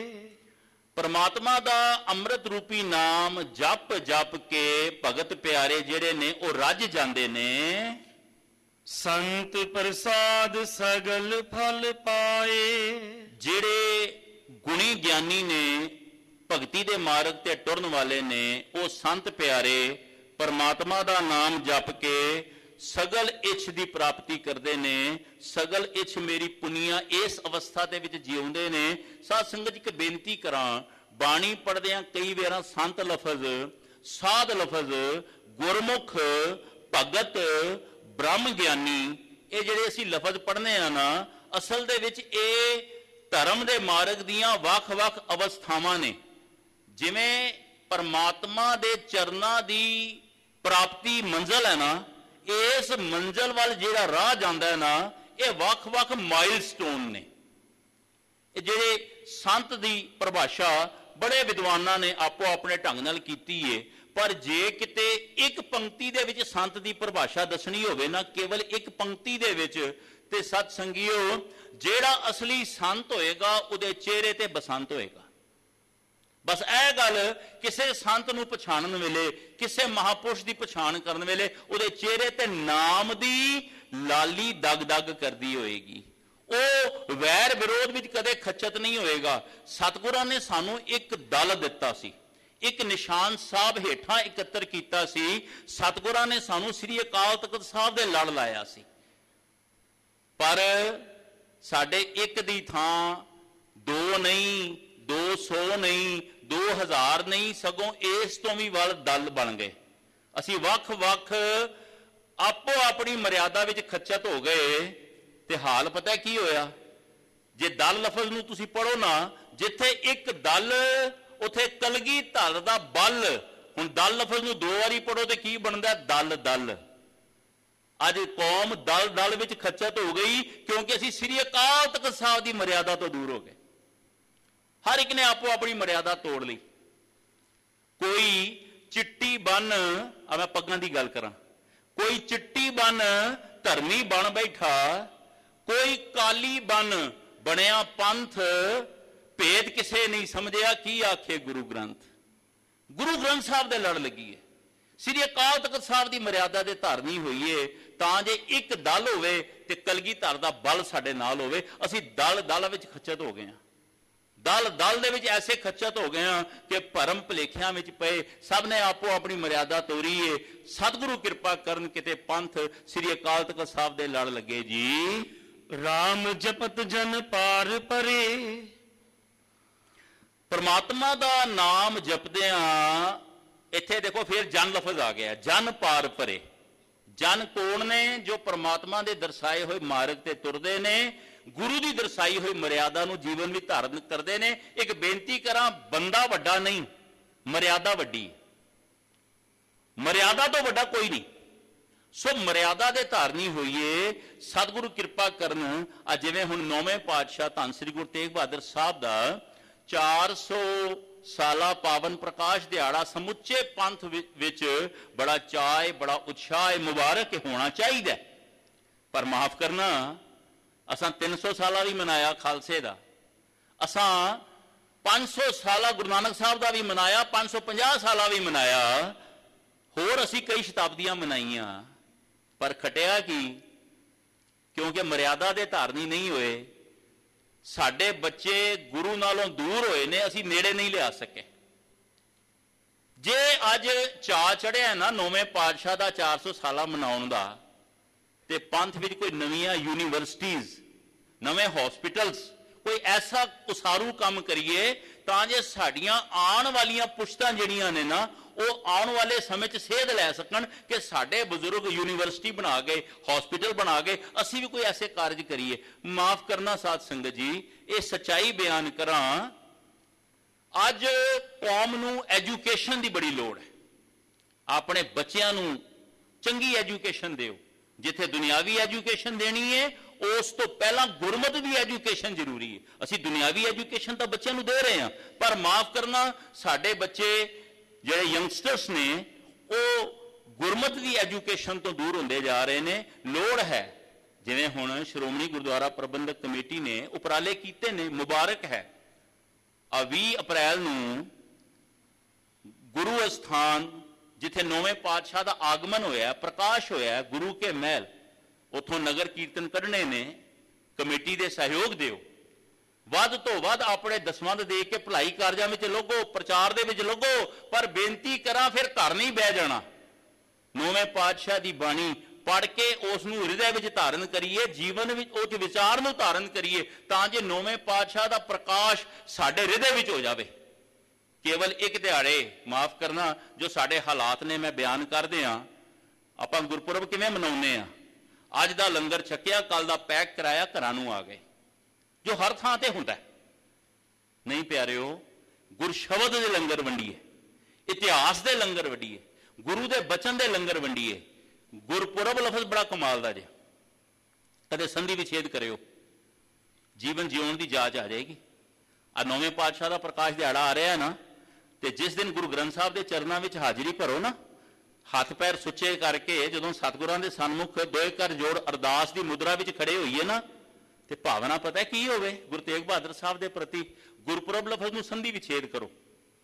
ਪਰਮਾਤਮਾ ਦਾ ਅੰਮ੍ਰਿਤ ਰੂਪੀ ਨਾਮ ਜਪ ਜਪ ਕੇ ਭਗਤ ਪਿਆਰੇ ਜਿਹੜੇ ਨੇ ਉਹ ਰੱਜ ਜਾਂਦੇ ਨੇ। ਸੰਤ ਪ੍ਰਸਾਦ ਸਗਲ ਫਲ ਪਾਏ, ਜਿਹੜੇ ਗੁਣੀ ਗਿਆਨੀ ਨੇ ਭਗਤੀ ਦੇ ਮਾਰਗ ਤੇ ਟੁਰਨ ਵਾਲੇ ਨੇ ਉਹ ਸੰਤ ਪਿਆਰੇ ਪਰਮਾਤਮਾ ਦਾ ਨਾਮ ਜਪ ਕੇ ਸਗਲ ਇੱਛ ਦੀ ਪ੍ਰਾਪਤੀ ਕਰਦੇ ਨੇ। ਸਗਲ ਇੱਛ ਮੇਰੀ ਪੁਨੀਆ ਇਸ ਅਵਸਥਾ ਦੇ ਵਿੱਚ ਜਿਉਂਦੇ ਨੇ। ਸਾਧ ਸੰਗਤ ਇੱਕ ਬੇਨਤੀ ਕਰਾਂ, ਬਾਣੀ ਪੜ੍ਹਦਿਆਂ ਕਈ ਵਾਰਾਂ ਸੰਤ ਲਫ਼ਜ਼, ਸਾਧ ਲਫ਼ਜ਼, ਗੁਰਮੁਖ, ਭਗਤ, ਬ੍ਰਹਮ ਗਿਆਨੀ ਇਹ ਜਿਹੜੇ ਅਸੀਂ ਲਫ਼ਜ਼ ਪੜ੍ਹਨੇ ਆ ਨਾ, ਅਸਲ ਦੇ ਵਿੱਚ ਇਹ ਧਰਮ ਦੇ ਮਾਰਗ ਦੀਆਂ ਵੱਖ-ਵੱਖ ਅਵਸਥਾਵਾਂ ਨੇ। ਜਿਵੇਂ ਪਰਮਾਤਮਾ ਦੇ ਚਰਨਾਂ ਦੀ ਪ੍ਰਾਪਤੀ ਮੰਜ਼ਲ ਹੈ ਨਾ, ਇਸ ਮੰਜ਼ਲ ਵੱਲ ਜਿਹੜਾ ਰਾਹ ਜਾਂਦਾ ਹੈ ਨਾ, ਇਹ ਵੱਖ-ਵੱਖ ਮਾਈਲਸਟੋਨ ਨੇ। ਇਹ ਜਿਹੜੇ ਸੰਤ ਦੀ ਪਰਿਭਾਸ਼ਾ ਬੜੇ ਵਿਦਵਾਨਾਂ ਨੇ ਆਪੋ ਆਪਣੇ ਢੰਗ ਨਾਲ ਕੀਤੀ ਏ, ਪਰ ਜੇ ਕਿਤੇ ਇੱਕ ਪੰਕਤੀ ਦੇ ਵਿੱਚ ਸੰਤ ਦੀ ਪਰਿਭਾਸ਼ਾ ਦੱਸਣੀ ਹੋਵੇ ਨਾ, ਕੇਵਲ ਇੱਕ ਪੰਕਤੀ ਦੇ ਵਿੱਚ, ਤੇ ਸਤ ਸੰਗਿਓ ਜਿਹੜਾ ਅਸਲੀ ਸੰਤ ਹੋਏਗਾ ਉਹਦੇ ਚਿਹਰੇ ਤੇ ਬਸੰਤ ਹੋਏਗਾ। ਬਸ ਇਹ ਗੱਲ ਕਿਸੇ ਸੰਤ ਨੂੰ ਪਛਾਣਨ ਵੇਲੇ, ਕਿਸੇ ਮਹਾਪੁਰਸ਼ ਦੀ ਪਛਾਣ ਕਰਨ ਵੇਲੇ ਉਹਦੇ ਚਿਹਰੇ ਤੇ ਨਾਮ ਦੀ ਲਾਲੀ ਦਗ ਦਗ ਕਰਦੀ ਹੋਏਗੀ। ਉਹ ਵੈਰ ਵਿਰੋਧ ਵਿੱਚ ਕਦੇ ਖੱਚਤ ਨਹੀਂ ਹੋਏਗਾ। ਸਤਿਗੁਰਾਂ ਨੇ ਸਾਨੂੰ ਇੱਕ ਦਲ ਦਿੱਤਾ ਸੀ, ਇੱਕ ਨਿਸ਼ਾਨ ਸਾਹਿਬ ਹੇਠਾਂ ਇਕੱਤਰ ਕੀਤਾ ਸੀ। ਸਤਿਗੁਰਾਂ ਨੇ ਸਾਨੂੰ ਸ੍ਰੀ ਅਕਾਲ ਤਖਤ ਸਾਹਿਬ ਦੇ ਲੜ ਲਾਇਆ ਸੀ। ਪਰ ਸਾਡੇ ਇੱਕ ਦੀ ਥਾਂ ਦੋ ਨਹੀਂ, ਦੋ ਸੌ ਨਹੀਂ, ਦੋ ਹਜ਼ਾਰ ਨਹੀਂ, ਸਗੋਂ ਇਸ ਤੋਂ ਵੀ ਵੱਲ ਦਲ ਬਣ ਗਏ। ਅਸੀਂ ਵੱਖ ਵੱਖ ਆਪੋ ਆਪਣੀ ਮਰਿਆਦਾ ਵਿੱਚ ਖੱਚਤ ਹੋ ਗਏ। ਤੇ ਹਾਲ ਪਤਾ ਕੀ ਹੋਇਆ? ਜੇ ਦਲ ਲਫ਼ਜ਼ ਨੂੰ ਤੁਸੀਂ ਪੜੋ ਨਾ, ਜਿੱਥੇ ਇੱਕ ਦਲ ਉਥੇ ਕਲਗੀਧਰ ਦਾ ਬਲ। ਹੁਣ ਦਲ ਲਫ਼ਜ਼ ਨੂੰ ਦੋ ਵਾਰੀ ਪੜੋ ਤੇ ਕੀ ਬਣਦਾ? ਦਲ ਦਲ। ਅੱਜ ਕੌਮ ਦਲ ਦਲ ਵਿੱਚ ਖੱਚਤ ਹੋ ਗਈ, ਕਿਉਂਕਿ ਅਸੀਂ ਸ੍ਰੀ ਅਕਾਲ ਤਖਤ ਸਾਹਿਬ ਦੀ ਮਰਿਆਦਾ ਤੋਂ ਦੂਰ ਹੋ ਗਏ। ਹਰ ਇੱਕ ਨੇ ਆਪੋ ਆਪਣੀ ਮਰਿਆਦਾ ਤੋੜ ਲਈ। ਕੋਈ ਚਿੱਟੀ ਬੰਨ, ਆ ਮੈਂ ਪੱਗਾਂ ਦੀ ਗੱਲ ਕਰਾਂ, ਕੋਈ ਚਿੱਟੀ ਬੰਨ ਧਰਮੀ ਬਣ ਬੈਠਾ, ਕੋਈ ਕਾਲੀ ਬੰਨ ਬਣਿਆ ਪੰਥ। ਭੇਦ ਕਿਸੇ ਨਹੀਂ ਸਮਝਿਆ, ਕੀ ਆਖੇ ਗੁਰੂ ਗ੍ਰੰਥ। ਗੁਰੂ ਗ੍ਰੰਥ ਸਾਹਿਬ ਦੇ ਲੜ ਲੱਗੀ ਹੈ। ਸ੍ਰੀ ਅਕਾਲ ਤਖਤ ਸਾਹਿਬ ਦੀ ਮਰਿਆਦਾ ਦੇ ਧਾਰਨੀ ਹੋਈਏ ਤਾਂ ਜੇ ਇੱਕ ਦਲ ਹੋਵੇ ਤੇ ਕਲਗੀਧਰ ਦਾ ਬਲ ਸਾਡੇ ਨਾਲ ਹੋਵੇ। ਅਸੀਂ ਦਲ ਦਲ ਵਿੱਚ ਖੱਚਤ ਹੋ ਗਏ ਹਾਂ। ਦਲ ਦਲ ਦੇ ਵਿੱਚ ਐਸੇ ਖੱਚਤ ਹੋ ਗਏ ਹਾਂ ਕਿ ਭਰਮ ਭੁਲੇਖਿਆਂ ਵਿੱਚ ਪਏ। ਸਭ ਨੇ ਆਪੋ ਆਪਣੀ ਮਰਿਆਦਾ ਤੋਰੀਏ। ਸਤਿਗੁਰੂ ਕਿਰਪਾ ਕਰਨ, ਕਿਤੇ ਪੰਥ ਸ੍ਰੀ ਅਕਾਲ ਤਖਤ ਸਾਹਿਬ ਦੇ ਲੜ ਲੱਗੇ ਜੀ। ਰਾਮ ਜਪਤ ਜਨ ਪਾਰ ਪਰੇ। ਪਰਮਾਤਮਾ ਦਾ ਨਾਮ ਜਪਦਿਆਂ ਇੱਥੇ ਦੇਖੋ ਫਿਰ ਜਨ ਲਫ਼ਜ਼ ਆ ਗਿਆ, ਜਨ ਪਾਰ ਪਰੇ। ਜਨ ਕੌਣ ਨੇ? ਜੋ ਪਰਮਾਤਮਾ ਦੇ ਦਰਸਾਏ ਹੋਏ ਮਾਰਗ ਤੇ ਤੁਰਦੇ ਨੇ, ਗੁਰੂ ਦੀ ਦਰਸਾਈ ਹੋਈ ਮਰਿਆਦਾ ਨੂੰ ਜੀਵਨ ਵਿੱਚ ਧਾਰਨ ਕਰਦੇ ਨੇ। ਇੱਕ ਬੇਨਤੀ ਕਰਾਂ, ਬੰਦਾ ਵੱਡਾ ਨਹੀਂ, ਮਰਿਆਦਾ ਵੱਡੀ। ਮਰਿਆਦਾ ਤੋਂ ਵੱਡਾ ਕੋਈ ਨਹੀਂ। ਸੋ ਮਰਿਆਦਾ ਦੇ ਧਾਰਨੀ ਹੋਈਏ। ਸਤਿਗੁਰੂ ਕਿਰਪਾ ਕਰਨ, ਆ ਜਿਵੇਂ ਹੁਣ ਨੌਵੇਂ ਪਾਤਸ਼ਾਹ ਧੰਨ ਸ੍ਰੀ ਗੁਰੂ ਤੇਗ ਬਹਾਦਰ ਸਾਹਿਬ ਦਾ ਚਾਰ ਸੌ ਸਾਲਾ ਪਾਵਨ ਪ੍ਰਕਾਸ਼ ਦਿਹਾੜਾ ਸਮੁੱਚੇ ਪੰਥ ਵਿੱਚ ਬੜਾ ਚਾਅ, ਬੜਾ ਉਤਸ਼ਾਹ, ਮੁਬਾਰਕ ਹੋਣਾ ਚਾਹੀਦਾ। ਪਰ ਮਾਫ ਕਰਨਾ, ਅਸਾਂ ਤਿੰਨ ਸੌ ਸਾਲਾ ਵੀ ਮਨਾਇਆ ਖਾਲਸੇ ਦਾ, ਅਸਾਂ ਪੰਜ ਸੌ ਸਾਲਾ ਗੁਰੂ ਨਾਨਕ ਸਾਹਿਬ ਦਾ ਵੀ ਮਨਾਇਆ, ਪੰਜ ਸੌ ਪੰਜਾਹ ਸਾਲਾ ਵੀ ਮਨਾਇਆ, ਹੋਰ ਅਸੀਂ ਕਈ ਸ਼ਤਾਬਦੀਆਂ ਮਨਾਈਆਂ। ਪਰ ਖਟਿਆ ਕੀ? ਕਿਉਂਕਿ ਮਰਿਆਦਾ ਦੇ ਧਾਰਨੀ ਨਹੀਂ ਹੋਏ। ਸਾਡੇ ਬੱਚੇ ਗੁਰੂ ਨਾਲੋਂ ਦੂਰ ਹੋਏ ਨੇ, ਅਸੀਂ ਨੇੜੇ ਨਹੀਂ ਲਿਆ ਸਕੇ। ਜੇ ਅੱਜ ਚਾਅ ਚੜਿਆ ਨਾ ਨੌਵੇਂ ਪਾਤਸ਼ਾਹ ਦਾ ਚਾਰ ਸੌ ਸਾਲਾ ਮਨਾਉਣ ਦਾ, ਤੇ ਪੰਥ ਵਿੱਚ ਕੋਈ ਨਵੀਆਂ ਯੂਨੀਵਰਸਿਟੀਜ਼, ਨਵੇਂ ਹਸਪੀਟਲਸ, ਕੋਈ ਐਸਾ ਉਸਾਰੂ ਕੰਮ ਕਰੀਏ ਤਾਂ ਜੇ ਸਾਡੀਆਂ ਆਉਣ ਵਾਲੀਆਂ ਪੁਸ਼ਤਾਂ ਜਿਹੜੀਆਂ ਨੇ ਨਾ, ਉਹ ਆਉਣ ਵਾਲੇ ਸਮੇਂ 'ਚ ਸੇਧ ਲੈ ਸਕਣ ਕਿ ਸਾਡੇ ਬਜ਼ੁਰਗ ਯੂਨੀਵਰਸਿਟੀ ਬਣਾ ਗਏ, ਹਸਪੀਟਲ ਬਣਾ ਗਏ, ਅਸੀਂ ਵੀ ਕੋਈ ਐਸੇ ਕਾਰਜ ਕਰੀਏ। ਮਾਫ ਕਰਨਾ ਸਾਧ ਸੰਗਤ ਜੀ, ਇਹ ਸੱਚਾਈ ਬਿਆਨ ਕਰਾਂ, ਅੱਜ ਕੌਮ ਨੂੰ ਐਜੂਕੇਸ਼ਨ ਦੀ ਬੜੀ ਲੋੜ ਹੈ। ਆਪਣੇ ਬੱਚਿਆਂ ਨੂੰ ਚੰਗੀ ਐਜੂਕੇਸ਼ਨ ਦਿਓ। ਜਿੱਥੇ ਦੁਨਿਆਵੀ ਐਜੂਕੇਸ਼ਨ ਦੇਣੀ ਹੈ, ਉਸ ਤੋਂ ਪਹਿਲਾਂ ਗੁਰਮਤ ਦੀ ਐਜੂਕੇਸ਼ਨ ਜ਼ਰੂਰੀ ਹੈ। ਅਸੀਂ ਦੁਨਿਆਵੀ ਐਜੂਕੇਸ਼ਨ ਤਾਂ ਬੱਚਿਆਂ ਨੂੰ ਦੇ ਰਹੇ ਹਾਂ, ਪਰ ਮਾਫ ਕਰਨਾ, ਸਾਡੇ ਬੱਚੇ ਜਿਹੜੇ ਯੰਗਸਟਰਸ ਨੇ, ਉਹ ਗੁਰਮਤ ਦੀ ਐਜੂਕੇਸ਼ਨ ਤੋਂ ਦੂਰ ਹੁੰਦੇ ਜਾ ਰਹੇ ਨੇ। ਲੋੜ ਹੈ, ਜਿਵੇਂ ਹੁਣ ਸ਼੍ਰੋਮਣੀ ਗੁਰਦੁਆਰਾ ਪ੍ਰਬੰਧਕ ਕਮੇਟੀ ਨੇ ਉਪਰਾਲੇ ਕੀਤੇ ਨੇ, ਮੁਬਾਰਕ ਹੈ। ਆ ਵੀਹ ਅਪ੍ਰੈਲ ਨੂੰ ਗੁਰੂ ਅਸਥਾਨ, ਜਿੱਥੇ ਨੌਵੇਂ ਪਾਤਸ਼ਾਹ ਦਾ ਆਗਮਨ ਹੋਇਆ, ਪ੍ਰਕਾਸ਼ ਹੋਇਆ, ਗੁਰੂ ਕੇ ਮਹਿਲ, ਉੱਥੋਂ ਨਗਰ ਕੀਰਤਨ ਕੱਢਣੇ ਨੇ। ਕਮੇਟੀ ਦੇ ਸਹਿਯੋਗ ਦਿਓ। ਵੱਧ ਤੋਂ ਵੱਧ ਆਪਣੇ ਦਸਵੰਧ ਦੇ ਕੇ ਭਲਾਈ ਕਾਰਜਾਂ ਵਿੱਚ ਲੱਗੋ, ਪ੍ਰਚਾਰ ਦੇ ਵਿੱਚ ਲੱਗੋ। ਪਰ ਬੇਨਤੀ ਕਰਾਂ, ਫਿਰ ਘਰ ਨਹੀਂ ਬਹਿ ਜਾਣਾ। ਨੌਵੇਂ ਪਾਤਸ਼ਾਹ ਦੀ ਬਾਣੀ ਪੜ੍ਹ ਕੇ ਉਸ ਨੂੰ ਹਿਰਦੇ ਵਿੱਚ ਧਾਰਨ ਕਰੀਏ, ਜੀਵਨ ਵਿੱਚ ਉਹ ਵਿਚਾਰ ਨੂੰ ਧਾਰਨ ਕਰੀਏ, ਤਾਂ ਜੇ ਨੌਵੇਂ ਪਾਤਸ਼ਾਹ ਦਾ ਪ੍ਰਕਾਸ਼ ਸਾਡੇ ਹਿਰਦੇ ਵਿੱਚ ਹੋ ਜਾਵੇ। ਕੇਵਲ ਇੱਕ ਦਿਹਾੜੇ, ਮਾਫ ਕਰਨਾ, ਜੋ ਸਾਡੇ ਹਾਲਾਤ ਨੇ ਮੈਂ ਬਿਆਨ ਕਰਦੇ ਹਾਂ। ਆਪਾਂ ਗੁਰਪੁਰਬ ਕਿਵੇਂ ਮਨਾਉਂਦੇ ਹਾਂ? ਅੱਜ ਦਾ ਲੰਗਰ ਛਕਿਆ, ਕੱਲ ਦਾ ਪੈਕ ਕਰਾਇਆ, ਘਰਾਂ ਨੂੰ ਆ ਗਏ, ਜੋ ਹਰ ਥਾਂ ਤੇ ਹੁੰਦਾ ਨਹੀਂ। ਪਿਆਰਿਓ, ਗੁਰਸ਼ਬਦ ਦੇ ਲੰਗਰ ਵੰਡੀਏ, ਇਤਿਹਾਸ ਦੇ ਲੰਗਰ ਵੰਡੀਏ, ਗੁਰੂ ਦੇ ਬਚਨ ਦੇ ਲੰਗਰ ਵੰਡੀਏ। ਗੁਰਪੁਰਬ ਲਫ਼ਜ਼ ਬੜਾ ਕਮਾਲ ਦਾ ਜੇ, ਕਦੇ ਸੰਧੀ ਵਿਛੇਦ ਕਰਿਓ, ਜੀਵਨ ਜਿਉਣ ਦੀ ਜਾਚ ਆ ਜਾਏਗੀ। ਆ ਨੌਵੇਂ ਪਾਤਸ਼ਾਹ ਦਾ ਪ੍ਰਕਾਸ਼ ਦਿਹਾੜਾ ਆ ਰਿਹਾ ਨਾ, ਤੇ ਜਿਸ ਦਿਨ ਗੁਰੂ ਗ੍ਰੰਥ ਸਾਹਿਬ ਦੇ ਚਰਨਾਂ ਵਿੱਚ ਹਾਜ਼ਰੀ ਭਰੋ ਨਾ, ਹੱਥ ਪੈਰ ਸੁੱਚੇ ਕਰਕੇ, ਜਦੋਂ ਸਤਿਗੁਰਾਂ ਦੇ ਸਨਮੁਖ ਦੋਏ ਕਰ ਜੋੜ ਅਰਦਾਸ ਦੀ ਮੁਦਰਾ ਵਿੱਚ ਖੜੇ ਹੋਈਏ ਨਾ, ਤੇ ਭਾਵਨਾ ਪਤਾ ਕੀ ਹੋਵੇ ਗੁਰੂ ਤੇਗ ਬਹਾਦਰ ਸਾਹਿਬ ਦੇ ਪ੍ਰਤੀ? ਗੁਰਪੁਰਬ ਲਫ਼ਜ਼ ਨੂੰ ਸੰਧੀ ਵਿਛੇਦ ਕਰੋ।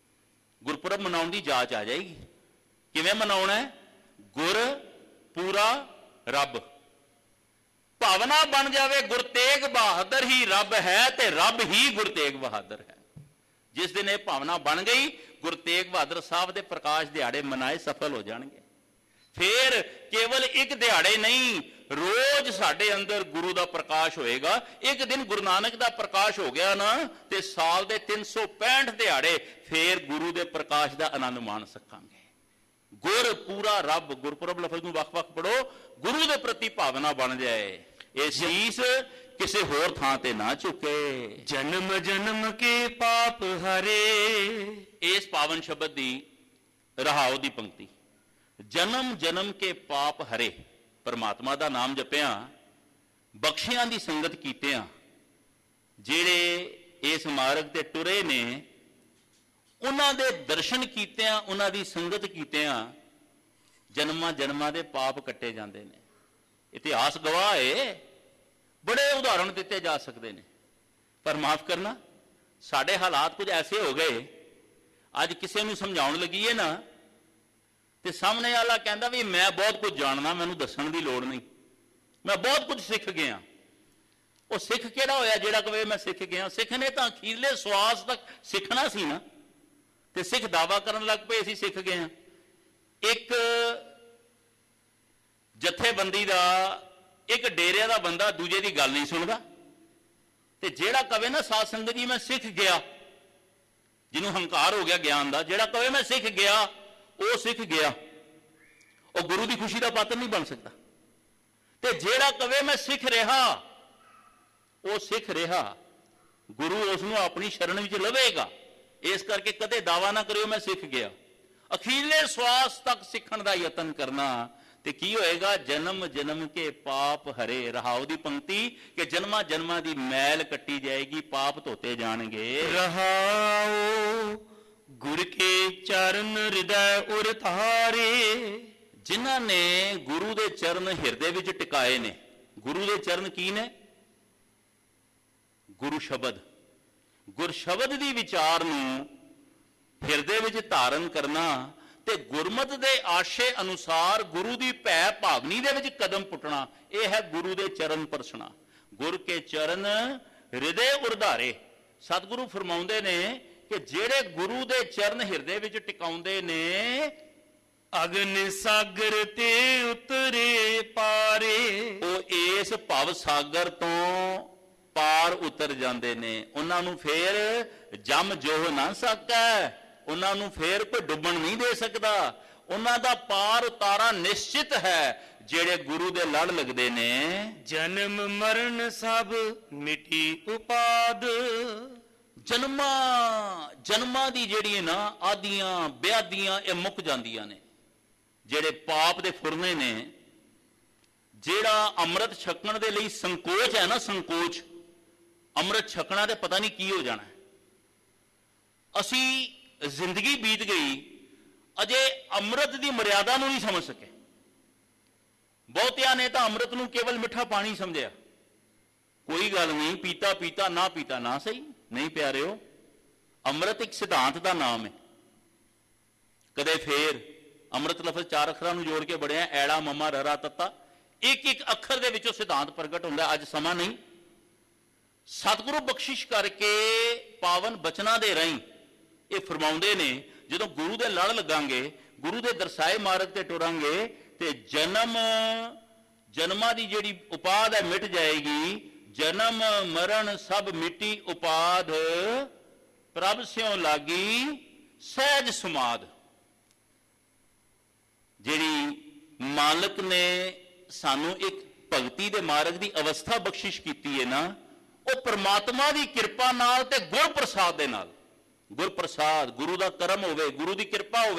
ਗੁਰਪੁਰਬ ਮਨਾਉਣ ਦੀ ਜਾਚ ਆ ਜਾਏਗੀ। ਕਿਵੇਂ ਮਨਾਉਣਾ ਹੈ? ਗੁਰ ਪੂਰਾ ਰੱਬ, ਭਾਵਨਾ ਬਣ ਜਾਵੇ ਗੁਰ ਤੇਗ ਬਹਾਦਰ ਹੀ ਰੱਬ ਹੈ ਤੇ ਰੱਬ ਹੀ ਗੁਰ ਤੇਗ ਬਹਾਦਰ ਹੈ। ਜਿਸ ਦਿਨ ਇਹ ਭਾਵਨਾ ਬਣ ਗਈ, ਗੁਰੂ ਤੇਗ ਬਹਾਦਰ ਸਾਹਿਬ ਦੇ ਪ੍ਰਕਾਸ਼ ਦਿਹਾੜੇ ਮਨਾਏ ਸਫਲ ਹੋ ਜਾਣਗੇ। ਫਿਰ ਕੇਵਲ ਇੱਕ ਦਿਹਾੜੇ ਨਹੀਂ, ਰੋਜ਼ ਸਾਡੇ ਅੰਦਰ ਗੁਰੂ ਦਾ ਪ੍ਰਕਾਸ਼ ਹੋਏਗਾ। ਇੱਕ ਦਿਨ ਗੁਰੂ ਨਾਨਕ ਦਾ ਪ੍ਰਕਾਸ਼ ਹੋ ਗਿਆ ਨਾ, ਤੇ ਸਾਲ ਦੇ ਤਿੰਨ ਸੌ ਪੈਂਹਠ ਦਿਹਾੜੇ ਫਿਰ ਗੁਰੂ ਦੇ ਪ੍ਰਕਾਸ਼ ਦਾ ਆਨੰਦ ਮਾਣ ਸਕਾਂਗੇ। ਗੁਰ ਪੂਰਾ ਰੱਬ, ਗੁਰਪੁਰਬ ਲਫ਼ਜ਼ ਨੂੰ ਵੱਖ-ਵੱਖ ਪੜੋ, ਗੁਰੂ ਦੇ ਪ੍ਰਤੀ ਭਾਵਨਾ ਬਣ ਜਾਏ। ਇਹ ਸੀਸ ਕਿਸੇ ਹੋਰ ਥਾਂ ਤੇ ਨਾ ਝੁਕੇ। ਜਨਮ ਜਨਮ ਕੇ ਪਾਪ ਹਰੇ, ਇਸ ਪਾਵਨ ਸ਼ਬਦ ਦੀ ਰਹਾਉ ਦੀ ਪੰਕਤੀ, ਜਨਮ ਜਨਮ ਕੇ ਪਾਪ ਹਰੇ। ਪਰਮਾਤਮਾ ਦਾ ਨਾਮ ਜਪਿਆ, ਬਖਸ਼ਿਆਂ ਦੀ ਸੰਗਤ ਕੀਤਿਆਂ, ਜਿਹੜੇ ਇਸ ਮਾਰਗ ਤੇ ਟੁਰੇ ਨੇ, ਉਹਨਾਂ ਦੇ ਦਰਸ਼ਨ ਕੀਤਿਆਂ, ਉਹਨਾਂ ਦੀ ਸੰਗਤ ਕੀਤਿਆਂ ਜਨਮਾਂ ਜਨਮਾਂ ਦੇ ਪਾਪ ਕੱਟੇ ਜਾਂਦੇ ਨੇ। ਇਤਿਹਾਸ ਗਵਾਹ ਹੈ, ਬੜੇ ਉਦਾਹਰਣ ਦਿੱਤੇ ਜਾ ਸਕਦੇ ਨੇ, ਪਰ ਮਾਫ ਕਰਨਾ, ਸਾਡੇ ਹਾਲਾਤ ਕੁਝ ਐਸੇ ਹੋ ਗਏ, ਅੱਜ ਕਿਸੇ ਨੂੰ ਸਮਝਾਉਣ ਲੱਗੀਏ ਨਾ ਤੇ ਸਾਹਮਣੇ ਵਾਲਾ ਕਹਿੰਦਾ ਵੀ ਮੈਂ ਬਹੁਤ ਕੁਝ ਜਾਣਦਾ, ਮੈਨੂੰ ਦੱਸਣ ਦੀ ਲੋੜ ਨਹੀਂ, ਮੈਂ ਬਹੁਤ ਕੁਝ ਸਿੱਖ ਗਿਆ। ਉਹ ਸਿੱਖ ਕਿਹੜਾ ਹੋਇਆ ਜਿਹੜਾ ਕਹੇ ਮੈਂ ਸਿੱਖ ਗਿਆ? ਸਿੱਖ ਨੇ ਤਾਂ ਅਖੀਰਲੇ ਸਵਾਸ ਤੱਕ ਸਿੱਖਣਾ ਸੀ ਨਾ, ਤੇ ਸਿੱਖ ਦਾਵਾ ਕਰਨ ਲੱਗ ਪਏ ਅਸੀਂ ਸਿੱਖ ਗਏ ਹਾਂ। ਇੱਕ ਜਥੇਬੰਦੀ ਦਾ, ਇੱਕ ਡੇਰਿਆਂ ਦਾ ਬੰਦਾ ਦੂਜੇ ਦੀ ਗੱਲ ਨਹੀਂ ਸੁਣਦਾ, ਤੇ ਜਿਹੜਾ ਕਵੇ ਨਾ ਸਾਧ ਸੰਗਤ ਜੀ ਮੈਂ ਸਿੱਖ ਗਿਆ, ਜਿਹਨੂੰ ਹੰਕਾਰ ਹੋ ਗਿਆ ਗਿਆਨ ਦਾ, ਜਿਹੜਾ ਕਵੇ ਮੈਂ ਸਿੱਖ ਗਿਆ, ਉਹ ਸਿੱਖ ਗਿਆ, ਉਹ ਗੁਰੂ ਦੀ ਖੁਸ਼ੀ ਦਾ ਪਾਤਰ ਨਹੀਂ ਬਣ ਸਕਦਾ। ਤੇ ਜਿਹੜਾ ਕਵੇ ਮੈਂ ਸਿੱਖ ਰਿਹਾ, ਉਹ ਸਿੱਖ ਰਿਹਾ, ਗੁਰੂ ਉਸ ਨੂੰ ਆਪਣੀ ਸ਼ਰਨ ਵਿੱਚ ਲਵੇਗਾ। ਇਸ ਕਰਕੇ ਕਦੇ ਦਾਵਾ ਨਾ ਕਰਿਓ ਮੈਂ ਸਿੱਖ ਗਿਆ। ਅਖੀਰਲੇ ਸਵਾਸ ਤੱਕ ਸਿੱਖਣ ਦਾ ਯਤਨ ਕਰਨਾ, ਤੇ ਕੀ ਹੋਏਗਾ? ਜਨਮ ਜਨਮ ਕੇ ਪਾਪ ਹਰੇ। ਰਹਾਉ ਦੀ ਪੰਕਤੀ ਕਿ ਜਨਮਾਂ ਜਨਮਾਂ ਦੀ ਮੈਲ ਕੱਟੀ ਜਾਏਗੀ, ਪਾਪ ਧੋਤੇ ਜਾਣਗੇ। ਰਹਾਉ ਗੁਰ ਕੇ ਚਰਨ ਹਿਰਦੈ ਉਰ ਧਾਰੇ, ਜਿਨ੍ਹਾਂ ਨੇ ਗੁਰੂ ਦੇ ਚਰਨ ਹਿਰਦੇ ਵਿੱਚ ਟਿਕਾਏ ਨੇ। ਗੁਰੂ ਦੇ ਚਰਨ ਕੀ ਨੇ? ਗੁਰੂ ਸ਼ਬਦ। ਗੁਰ ਸ਼ਬਦ ਦੀ ਵਿਚਾਰ ਨੂੰ ਹਿਰਦੇ ਵਿੱਚ ਧਾਰਨ ਕਰਨਾ ਤੇ ਗੁਰਮਤ ਦੇ ਆਸ਼ੇ ਅਨੁਸਾਰ ਗੁਰੂ ਦੀ ਭੈ ਭਾਵਨੀ ਦੇ ਵਿੱਚ ਕਦਮ ਪੁੱਟਣਾ, ਇਹ ਹੈ ਗੁਰੂ ਦੇ ਚਰਨ ਪਰਸਣਾ। ਗੁਰ ਕੇ ਚਰਨ ਹਿਰਦੇ ਉਰਧਾਰੇ। ਸਤਿਗੁਰੂ ਫਰਮਾਉਂਦੇ ਨੇ ਕਿ ਜਿਹੜੇ ਗੁਰੂ ਦੇ ਚਰਨ ਹਿਰਦੇ ਵਿੱਚ ਟਿਕਾਉਂਦੇ ਨੇ, ਅਗਨ ਸਾਗਰ ਤੇ ਉਤਰੇ ਪਾਰੇ, ਉਹ ਇਸ ਭਵ ਸਾਗਰ ਤੋਂ ਪਾਰ ਉਤਰ ਜਾਂਦੇ ਨੇ। ਉਹਨਾਂ ਨੂੰ ਫੇਰ ਜਮ ਜੋਹ ਨਾ ਸਕੈ, ਉਹਨਾਂ ਨੂੰ ਫੇਰ ਕੋਈ ਡੁੱਬਣ ਨਹੀਂ ਦੇ ਸਕਦਾ। ਉਹਨਾਂ ਦਾ ਪਾਰ ਉਤਾਰਾ ਨਿਸ਼ਚਿਤ ਹੈ ਜਿਹੜੇ ਗੁਰੂ ਦੇ ਲੜ ਲੱਗਦੇ ਨੇ। ਜਨਮ ਮਰਨ ਸਭ ਮਿਟੀ ਉਪਾਦ, ਜਨਮਾਂ ਜਨਮਾਂ ਦੀ ਜਿਹੜੀ ਨਾ ਆਦੀਆਂ ਵਿਆਦੀਆਂ ਇਹ ਮੁੱਕ ਜਾਂਦੀਆਂ ਨੇ। ਜਿਹੜੇ ਪਾਪ ਦੇ ਫੁਰਨੇ ਨੇ, ਜਿਹੜਾ ਅੰਮ੍ਰਿਤ ਛਕਣ ਦੇ ਲਈ ਸੰਕੋਚ ਹੈ ਨਾ, ਸੰਕੋਚ, ਅੰਮ੍ਰਿਤ ਛਕਣਾ ਤੇ ਪਤਾ ਨਹੀਂ ਕੀ ਹੋ ਜਾਣਾ। ਅਸੀਂ ਜ਼ਿੰਦਗੀ ਬੀਤ ਗਈ, ਅਜੇ ਅੰਮ੍ਰਿਤ ਦੀ ਮਰਿਆਦਾ ਨੂੰ ਨਹੀਂ ਸਮਝ ਸਕੇ। ਬਹੁਤਿਆਂ ਨੇ ਤਾਂ ਅੰਮ੍ਰਿਤ ਨੂੰ ਕੇਵਲ ਮਿੱਠਾ ਪਾਣੀ ਸਮਝਿਆ। ਕੋਈ ਗੱਲ ਨਹੀਂ, ਪੀਤਾ ਪੀਤਾ ਨਾ ਪੀਤਾ ਨਾ ਸਹੀ। ਨਹੀਂ ਪਿਆਰਿਓ, ਅੰਮ੍ਰਿਤ ਇੱਕ ਸਿਧਾਂਤ ਦਾ ਨਾਮ ਹੈ। ਕਦੇ ਫੇਰ ਅੰਮ੍ਰਿਤ ਲਫ਼ਜ਼ ਚਾਰ ਅੱਖਰਾਂ ਨੂੰ ਜੋੜ ਕੇ ਬਣਿਆ, ਐੜਾ ਮਮਾ ਰਰਾ ਤੱਤਾ। ਇੱਕ ਇੱਕ ਅੱਖਰ ਦੇ ਵਿੱਚੋਂ ਸਿਧਾਂਤ ਪ੍ਰਗਟ ਹੁੰਦਾ। ਅੱਜ ਸਮਾਂ ਨਹੀਂ, ਸਤਿਗੁਰੂ ਬਖਸ਼ਿਸ਼ ਕਰਕੇ ਪਾਵਨ ਬਚਨਾਂ ਦੇ ਰਾਹੀਂ ਇਹ ਫਰਮਾਉਂਦੇ ਨੇ, ਜਦੋਂ ਗੁਰੂ ਦੇ ਲੜ ਲੱਗਾਂਗੇ, ਗੁਰੂ ਦੇ ਦਰਸਾਏ ਮਾਰਗ ਤੇ ਟੁਰਾਂਗੇ, ਤੇ ਜਨਮ ਜਨਮਾਂ ਦੀ ਜਿਹੜੀ ਉਪਾਦ ਹੈ ਮਿਟ ਜਾਏਗੀ। ਜਨਮ ਮਰਨ ਸਭ ਮਿੱਟੀ ਉਪਾਦ, ਪ੍ਰਭ ਸਿਉ ਲਾਗੀ ਸਹਿਜ ਸਮਾਦ। ਜਿਹੜੀ ਮਾਲਕ ਨੇ ਸਾਨੂੰ ਇੱਕ ਭਗਤੀ ਦੇ ਮਾਰਗ ਦੀ ਅਵਸਥਾ ਬਖਸ਼ਿਸ਼ ਕੀਤੀ ਹੈ ਨਾ, ਉਹ ਪ੍ਰਮਾਤਮਾ ਦੀ ਕਿਰਪਾ ਨਾਲ ਤੇ ਗੁਰ ਪ੍ਰਸਾਦ ਦੇ ਨਾਲ। ਗੁਰ ਪ੍ਰਸਾਦ, ਗੁਰੂ ਦਾ ਕਰਮ ਹੋਵੇ, ਗੁਰੂ ਦੀ ਕਿਰਪਾ ਹੋਵੇ।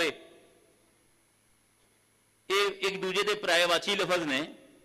ਇਹ ਇੱਕ ਦੂਜੇ ਦੇ ਪਰਿਆਇਵਾਚੀ ਲਫ਼ਜ਼ ਨੇ।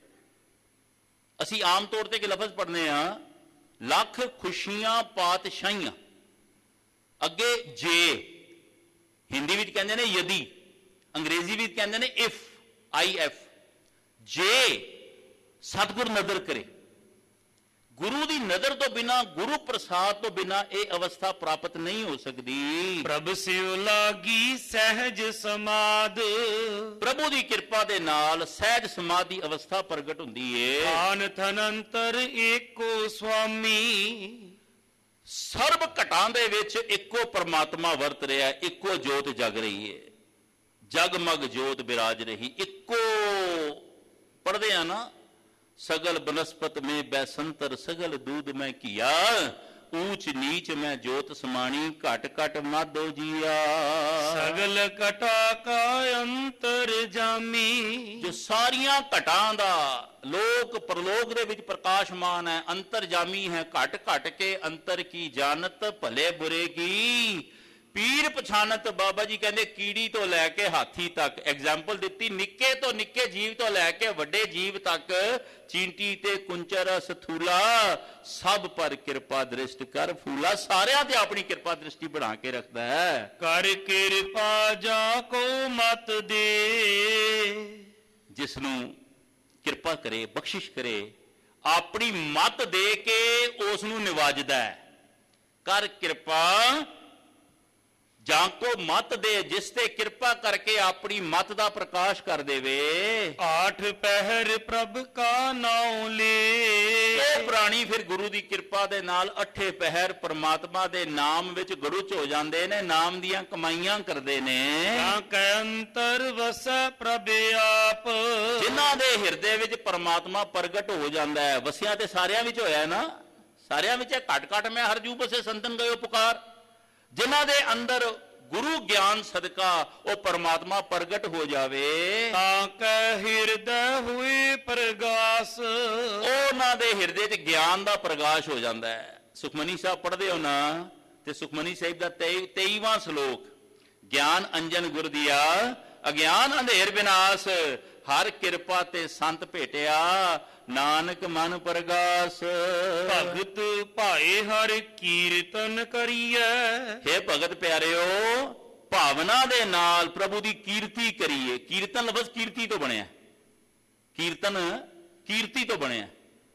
ਅਸੀਂ ਆਮ ਤੌਰ ਤੇ ਇੱਕ ਲਫ਼ਜ਼ ਪੜ੍ਹਨੇ ਆ, ਲੱਖ ਖੁਸ਼ੀਆਂ ਪਾਤਸ਼ਾਹੀਆਂ। ਅੱਗੇ ਜੇ, ਹਿੰਦੀ ਵਿੱਚ ਕਹਿੰਦੇ ਨੇ ਯਦੀ, ਅੰਗਰੇਜ਼ੀ ਵਿੱਚ ਕਹਿੰਦੇ ਨੇ ਇਫ, ਆਈ ਐਫ। ਜੇ ਸਤਿਗੁਰ ਨਜ਼ਰ ਕਰੇ, ਗੁਰੂ ਦੀ ਨਜ਼ਰ ਤੋਂ ਬਿਨਾ, ਗੁਰੂ ਪ੍ਰਸਾਦ ਤੋਂ ਬਿਨਾ ਇਹ ਅਵਸਥਾ ਪ੍ਰਾਪਤ ਨਹੀਂ ਹੋ ਸਕਦੀ। ਪ੍ਰਭ ਸਿਉ ਲਾਗੀ ਸਹਿਜ ਸਮਾਦ, ਪ੍ਰਭੂ ਦੀ ਕਿਰਪਾ ਦੇ ਨਾਲ ਸਹਿਜ ਸਮਾਧੀ ਅਵਸਥਾ ਪ੍ਰਗਟ ਹੁੰਦੀ ਏ। ਆਨ ਥਨੰਤਰ ਏਕੋ ਸੁਆਮੀ, ਸਰਬ ਘਟਾਂ ਦੇ ਵਿੱਚ ਇੱਕੋ ਪਰਮਾਤਮਾ ਵਰਤ ਰਿਹਾ, ਇੱਕੋ ਜੋਤ ਜਗ ਰਹੀ ਏ, ਜਗਮਗ ਜੋਤ ਬਿਰਾਜ ਰਹੀ। ਇੱਕੋ ਪੜ੍ਹਦੇ ਆ ਨਾ, ਸਗਲ ਬਨਸਪਤ ਮੈਂ ਬੈਸੰਤਰ, ਸਗਲ ਦੂਧ ਮੈਂ ਕੀਆ, ਊਚ ਨੀਚ ਮੈਂ ਜੋਤ ਸਮਾਣੀ, ਘਟ ਘਟ ਮਾਧੋ ਜੀਆ। ਸਗਲ ਘਟਾ ਕਾ ਅੰਤਰ ਜਾਮੀ, ਜੋ ਸਾਰੀਆਂ ਘਟਾਂ ਦਾ ਲੋਕ ਪਰਲੋਕ ਦੇ ਵਿੱਚ ਪ੍ਰਕਾਸ਼ਮਾਨ ਹੈ, ਅੰਤਰ ਜਾਮੀ ਹੈ, ਘਟ ਘਟ ਕੇ ਅੰਤਰ ਕੀ ਜਾਣਤ, ਭਲੇ ਬੁਰੇ ਕੀ ਪੀਰ ਪਛਾਨਤ। ਬਾਬਾ ਜੀ ਕਹਿੰਦੇ ਕੀੜੀ ਤੋਂ ਲੈ ਕੇ ਹਾਥੀ ਤੱਕ ਐਗਜ਼ਾਮਪਲ ਦਿੱਤੀ, ਨਿੱਕੇ ਤੋਂ ਨਿੱਕੇ ਜੀਵ ਤੋਂ ਲੈ ਕੇ ਵੱਡੇ ਜੀਵ ਤੱਕ, ਚੀਂਟੀ ਤੇ ਕੁੰਚਰ ਸਥੂਲਾ, ਸਭ ਪਰ ਕਿਰਪਾ ਦ੍ਰਿਸ਼ਟ ਕਰ ਫੂਲਾ। ਸਾਰਿਆਂ ਤੇ ਆਪਣੀ ਕਿਰਪਾ ਦ੍ਰਿਸ਼ਟੀ ਬਣਾ ਕੇ ਰੱਖਦਾ ਹੈ। ਕਰ ਕਿਰਪਾ ਜਾ ਕੋ ਮਤ ਦੇ, ਜਿਸ ਨੂੰ ਕਿਰਪਾ ਕਰੇ, ਬਖਸ਼ਿਸ਼ ਕਰੇ, ਆਪਣੀ ਮਤ ਦੇ ਕੇ ਉਸ ਨੂੰ ਨਿਵਾਜਦਾ ਹੈ। ਕਰ ਕਿਰਪਾ ਜਾਂ ਕੋ ਮਤ ਦੇ, ਜਿਸ ਤੇ ਕਿਰਪਾ ਕਰਕੇ ਆਪਣੀ ਮਤ ਦਾ ਪ੍ਰਕਾਸ਼ ਕਰ ਦੇਵੇ। ਆਠ ਪਹਿਰ ਪ੍ਰਭ ਕਾ ਨਾਉ ਲੇ, ਉਹ ਪ੍ਰਾਣੀ ਫਿਰ ਗੁਰੂ ਦੀ ਕਿਰਪਾ ਦੇ ਨਾਲ ਅੱਠੇ ਪਹਿਰ ਪਰਮਾਤਮਾ ਦੇ ਨਾਮ ਵਿੱਚ ਗੜੁਚ ਹੋ ਜਾਂਦੇ ਨੇ, ਨਾਮ ਦੀਆਂ ਕਮਾਈਆਂ ਕਰਦੇ ਨੇ। ਤਾਂ ਕੈ ਅੰਤਰ ਵਸੈ ਪ੍ਰਭ ਆਪ, ਜਿਨ੍ਹਾਂ ਦੇ ਹਿਰਦੇ ਵਿੱਚ ਪਰਮਾਤਮਾ ਪ੍ਰਗਟ ਹੋ ਜਾਂਦਾ ਹੈ। ਵਸਿਆ ਤੇ ਸਾਰਿਆਂ ਵਿੱਚ ਹੋਇਆ ਨਾ, ਸਾਰਿਆਂ ਵਿੱਚ ਘਟ ਘਟ ਮੈਂ ਹਰਜੂ ਬਸੇ ਸੰਤਨ ਗਇਓ ਪੁਕਾਰ। ਜਿਨ੍ਹਾਂ ਦੇ ਅੰਦਰ ਗੁਰੂ ਗਿਆਨ ਸਦਕਾ ਉਹ ਪਰਮਾਤਮਾ ਪ੍ਰਗਟ ਹੋ ਜਾਵੇ, ਤਾਂ ਕੈ ਹਿਰਦੈ ਹੋਏ ਪ੍ਰਗਾਸ, ਉਹਨਾਂ ਦੇ ਹਿਰਦੇ 'ਚ ਗਿਆਨ ਦਾ ਪ੍ਰਗਾਸ਼ ਹੋ ਜਾਂਦਾ ਹੈ। ਸੁਖਮਨੀ ਸਾਹਿਬ ਪੜ੍ਹਦੇ ਹੋ ਨਾ, ਤੇ ਸੁਖਮਨੀ ਸਾਹਿਬ ਦਾ ਤੇਈਵਾਂ ਸ਼ਲੋਕ, ਗਿਆਨ ਅੰਜਨ ਗੁਰ ਦੀਆ ਅਗਿਆਨ ਅੰਧੇਰ ਵਿਨਾਸ਼, ਹਰ ਕਿਰਪਾ ਤੇ ਸੰਤ ਭੇਟਿਆ, ਨਾਨਕ ਮਨ ਪ੍ਰਗਾਸ। ਭਗਤ ਭਾਏ ਹਰ ਕੀਰਤਨ ਕਰੀਐ, ਹੇ ਭਗਤ ਪਿਆਰਿਓ, ਭਾਵਨਾ ਦੇ ਨਾਲ ਪ੍ਰਭੂ ਦੀ ਕੀਰਤੀ ਕਰੀਏ। ਕੀਰਤਨ ਲਫ਼ਜ਼ ਕੀਰਤੀ ਤੋਂ ਬਣਿਆ, ਕੀਰਤਨ ਕੀਰਤੀ ਤੋਂ ਬਣਿਆ।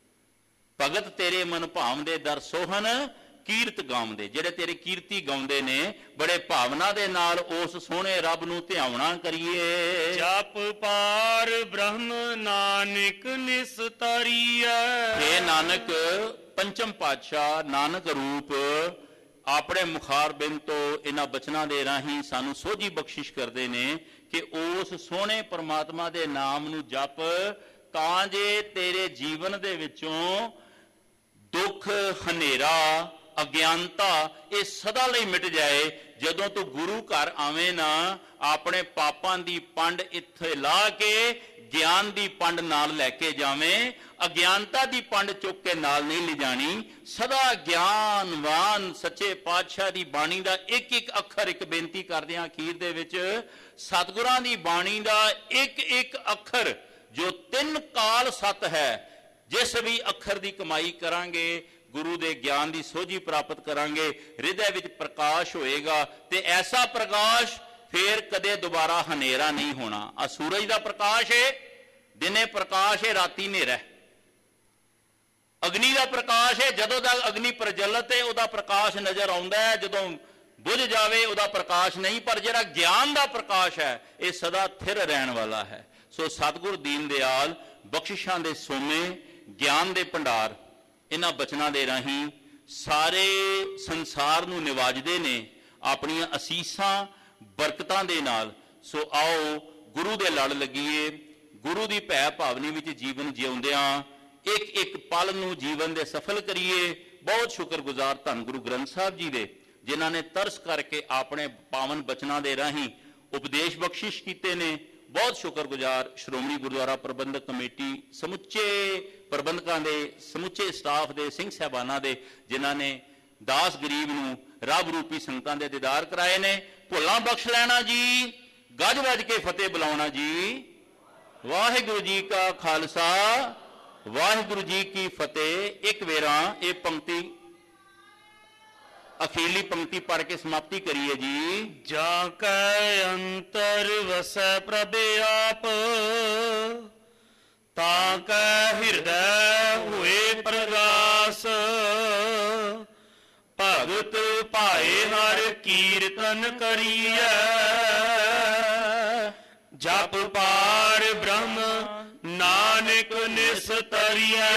ਭਗਤ ਤੇਰੇ ਮਨ ਭਾਵਦੇ ਦਰ ਸੋਹਨ, ਕੀਰਤ ਗਾਉਂਦੇ, ਜਿਹੜੇ ਤੇਰੀ ਕੀਰਤੀ ਗਾਉਂਦੇ ਨੇ, ਬੜੇ ਭਾਵਨਾ ਦੇ ਨਾਲ ਉਸ ਸੋਹਣੇ ਰੱਬ ਨੂੰ ਧਿਆਉਣਾ ਕਰੀਏ। ਜਪ ਪਾਰ ਬ੍ਰਹਮ ਨਾਨਕ ਨਿਸਤਾਰੀਐ, ਇਹ ਨਾਨਕ ਪੰਚਮ ਪਾਤਸ਼ਾਹ ਨਾਨਕ ਰੂਪ ਆਪਣੇ ਮੁਖਾਰਬਿੰਦ ਤੋਂ ਇਹਨਾਂ ਬਚਨਾਂ ਦੇ ਰਾਹੀਂ ਸਾਨੂੰ ਸੋਝੀ ਬਖਸ਼ਿਸ਼ ਕਰਦੇ ਨੇ ਕਿ ਉਸ ਸੋਹਣੇ ਪਰਮਾਤਮਾ ਦੇ ਨਾਮ ਨੂੰ ਜਪ, ਤਾਂ ਜੇ ਤੇਰੇ ਜੀਵਨ ਦੇ ਵਿੱਚੋਂ ਦੁੱਖ, ਹਨੇਰਾ, ਅਗਿਆਨਤਾ ਇਹ ਸਦਾ ਲਈ ਮਿਟ ਜਾਏ। ਜਦੋਂ ਤੂੰ ਗੁਰੂ ਘਰ ਆਵੇਂ ਨਾ, ਆਪਣੇ ਪਾਪਾਂ ਦੀ ਪੰਡ ਇੱਥੇ ਲਾ ਕੇ ਗਿਆਨ ਦੀ ਪੰਡ ਨਾਲ ਲੈ ਕੇ ਜਾਵੇਂ। ਅਗਿਆਨਤਾ ਦੀ ਪੰਡ ਚੁੱਕ ਕੇ ਨਾਲ ਨਹੀਂ ਲਿਜਾਣੀ। ਸਦਾ ਗਿਆਨਵਾਨ ਸੱਚੇ ਪਾਤਸ਼ਾਹ ਦੀ ਬਾਣੀ ਦਾ ਇੱਕ ਇੱਕ ਅੱਖਰ, ਇੱਕ ਬੇਨਤੀ ਕਰਦੇ ਹਾਂ ਅਖੀਰ ਦੇ ਵਿੱਚ, ਸਤਿਗੁਰਾਂ ਦੀ ਬਾਣੀ ਦਾ ਇੱਕ ਇੱਕ ਅੱਖਰ ਜੋ ਤਿੰਨ ਕਾਲ ਸਤ ਹੈ, ਜਿਸ ਵੀ ਅੱਖਰ ਦੀ ਕਮਾਈ ਕਰਾਂਗੇ, ਗੁਰੂ ਦੇ ਗਿਆਨ ਦੀ ਸੋਝੀ ਪ੍ਰਾਪਤ ਕਰਾਂਗੇ, ਹਿਰਦੇ ਵਿੱਚ ਪ੍ਰਕਾਸ਼ ਹੋਏਗਾ। ਤੇ ਐਸਾ ਪ੍ਰਕਾਸ਼ ਫੇਰ ਕਦੇ ਦੁਬਾਰਾ ਹਨੇਰਾ ਨਹੀਂ ਹੋਣਾ। ਆ ਸੂਰਜ ਦਾ ਪ੍ਰਕਾਸ਼ ਹੈ, ਦਿਨੇ ਪ੍ਰਕਾਸ਼ ਹੈ, ਰਾਤੀ ਹਨੇਰਾ। ਅਗਨੀ ਦਾ ਪ੍ਰਕਾਸ਼ ਹੈ, ਜਦੋਂ ਤੱਕ ਅਗਨੀ ਪ੍ਰਜਵਲਿਤ ਹੈ ਉਹਦਾ ਪ੍ਰਕਾਸ਼ ਨਜ਼ਰ ਆਉਂਦਾ ਹੈ, ਜਦੋਂ ਬੁਝ ਜਾਵੇ ਉਹਦਾ ਪ੍ਰਕਾਸ਼ ਨਹੀਂ। ਪਰ ਜਿਹੜਾ ਗਿਆਨ ਦਾ ਪ੍ਰਕਾਸ਼ ਹੈ ਇਹ ਸਦਾ ਥਿਰ ਰਹਿਣ ਵਾਲਾ ਹੈ। ਸੋ ਸਤਿਗੁਰ ਦੀਨ ਦਿਆਲ ਬਖਸ਼ਿਸ਼ਾਂ ਦੇ ਸੋਮੇ, ਗਿਆਨ ਦੇ ਭੰਡਾਰ, ਇਹਨਾਂ ਬਚਨਾਂ ਦੇ ਰਾਹੀਂ ਸਾਰੇ ਸੰਸਾਰ ਨੂੰ ਨਿਵਾਜਦੇ ਨੇ ਆਪਣੀਆਂ ਅਸੀਸਾਂ ਬਰਕਤਾਂ ਦੇ ਨਾਲ। ਸੋ ਆਓ ਗੁਰੂ ਦੇ ਲੜ ਲੱਗੀਏ, ਗੁਰੂ ਦੀ ਭੈ ਭਾਵਨੀ ਵਿੱਚ ਜੀਵਨ ਜਿਉਂਦਿਆਂ ਇੱਕ ਇੱਕ ਪਲ ਨੂੰ ਜੀਵਨ ਦੇ ਸਫਲ ਕਰੀਏ। ਬਹੁਤ ਸ਼ੁਕਰਗੁਜ਼ਾਰ ਧੰਨ ਗੁਰੂ ਗ੍ਰੰਥ ਸਾਹਿਬ ਜੀ ਦੇ, ਜਿਨ੍ਹਾਂ ਨੇ ਤਰਸ ਕਰਕੇ ਆਪਣੇ ਪਾਵਨ ਬਚਨਾਂ ਦੇ ਰਾਹੀਂ ਉਪਦੇਸ਼ ਬਖਸ਼ਿਸ਼ ਕੀਤੇ ਨੇ। ਬਹੁਤ ਸ਼ੁਕਰਗੁਜ਼ਾਰ ਸ਼੍ਰੋਮਣੀ ਗੁਰਦੁਆਰਾ ਪ੍ਰਬੰਧਕ ਕਮੇਟੀ, ਸਮੁੱਚੇ ਪ੍ਰਬੰਧਕਾਂ ਦੇ, ਸਮੁੱਚੇ ਸਟਾਫ ਦੇ, ਸਿੰਘ ਸਾਹਿਬਾਨਾਂ ਦੇ, ਜਿਨ੍ਹਾਂ ਨੇ ਦਾਸ ਗਰੀਬ ਨੂੰ ਰੱਬ ਰੂਪੀ ਸੰਗਤਾਂ ਦੇ ਦੀਦਾਰ ਕਰਾਏ ਨੇ। ਭੁੱਲਾਂ ਬਖਸ਼ ਲੈਣਾ ਜੀ, ਗੱਜ ਵੱਜ ਕੇ ਫਤਿਹ ਬੁਲਾਉਣਾ ਜੀ। ਵਾਹਿਗੁਰੂ ਜੀ ਕਾ ਖਾਲਸਾ, ਵਾਹਿਗੁਰੂ ਜੀ ਕੀ ਫਤਿਹ। ਇੱਕ ਵੇਰਾ ਇਹ ਪੰਕਤੀ, ਅਖੀਰਲੀ ਪੰਕਤੀ ਪੜ੍ਹ ਕੇ ਸਮਾਪਤੀ ਕਰੀਏ ਜੀ। ਜਾਂ ਕੈ ਅੰਤਰ ਵਸੈ ਪ੍ਰਭ ਆਪ, ਤਾਂ ਕੈ ਹਿਰਦੈ ਹੋਏ ਪ੍ਰਗਾਸ। ਕੀਰਤਨ ਕਰੀਐ। ਜਪ ਪਾਰ ਬ੍ਰਹਮ ਨਾਨਕ ਨਿਸਤਰੀਐ।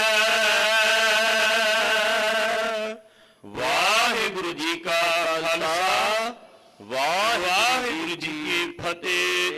ਵਾਹਿਗੁਰੂ ਜੀ ਕਾ ਖਾਲਸਾ, ਵਾਹਿਗੁਰੂ ਜੀ ਕੀ ਫਤਿਹ।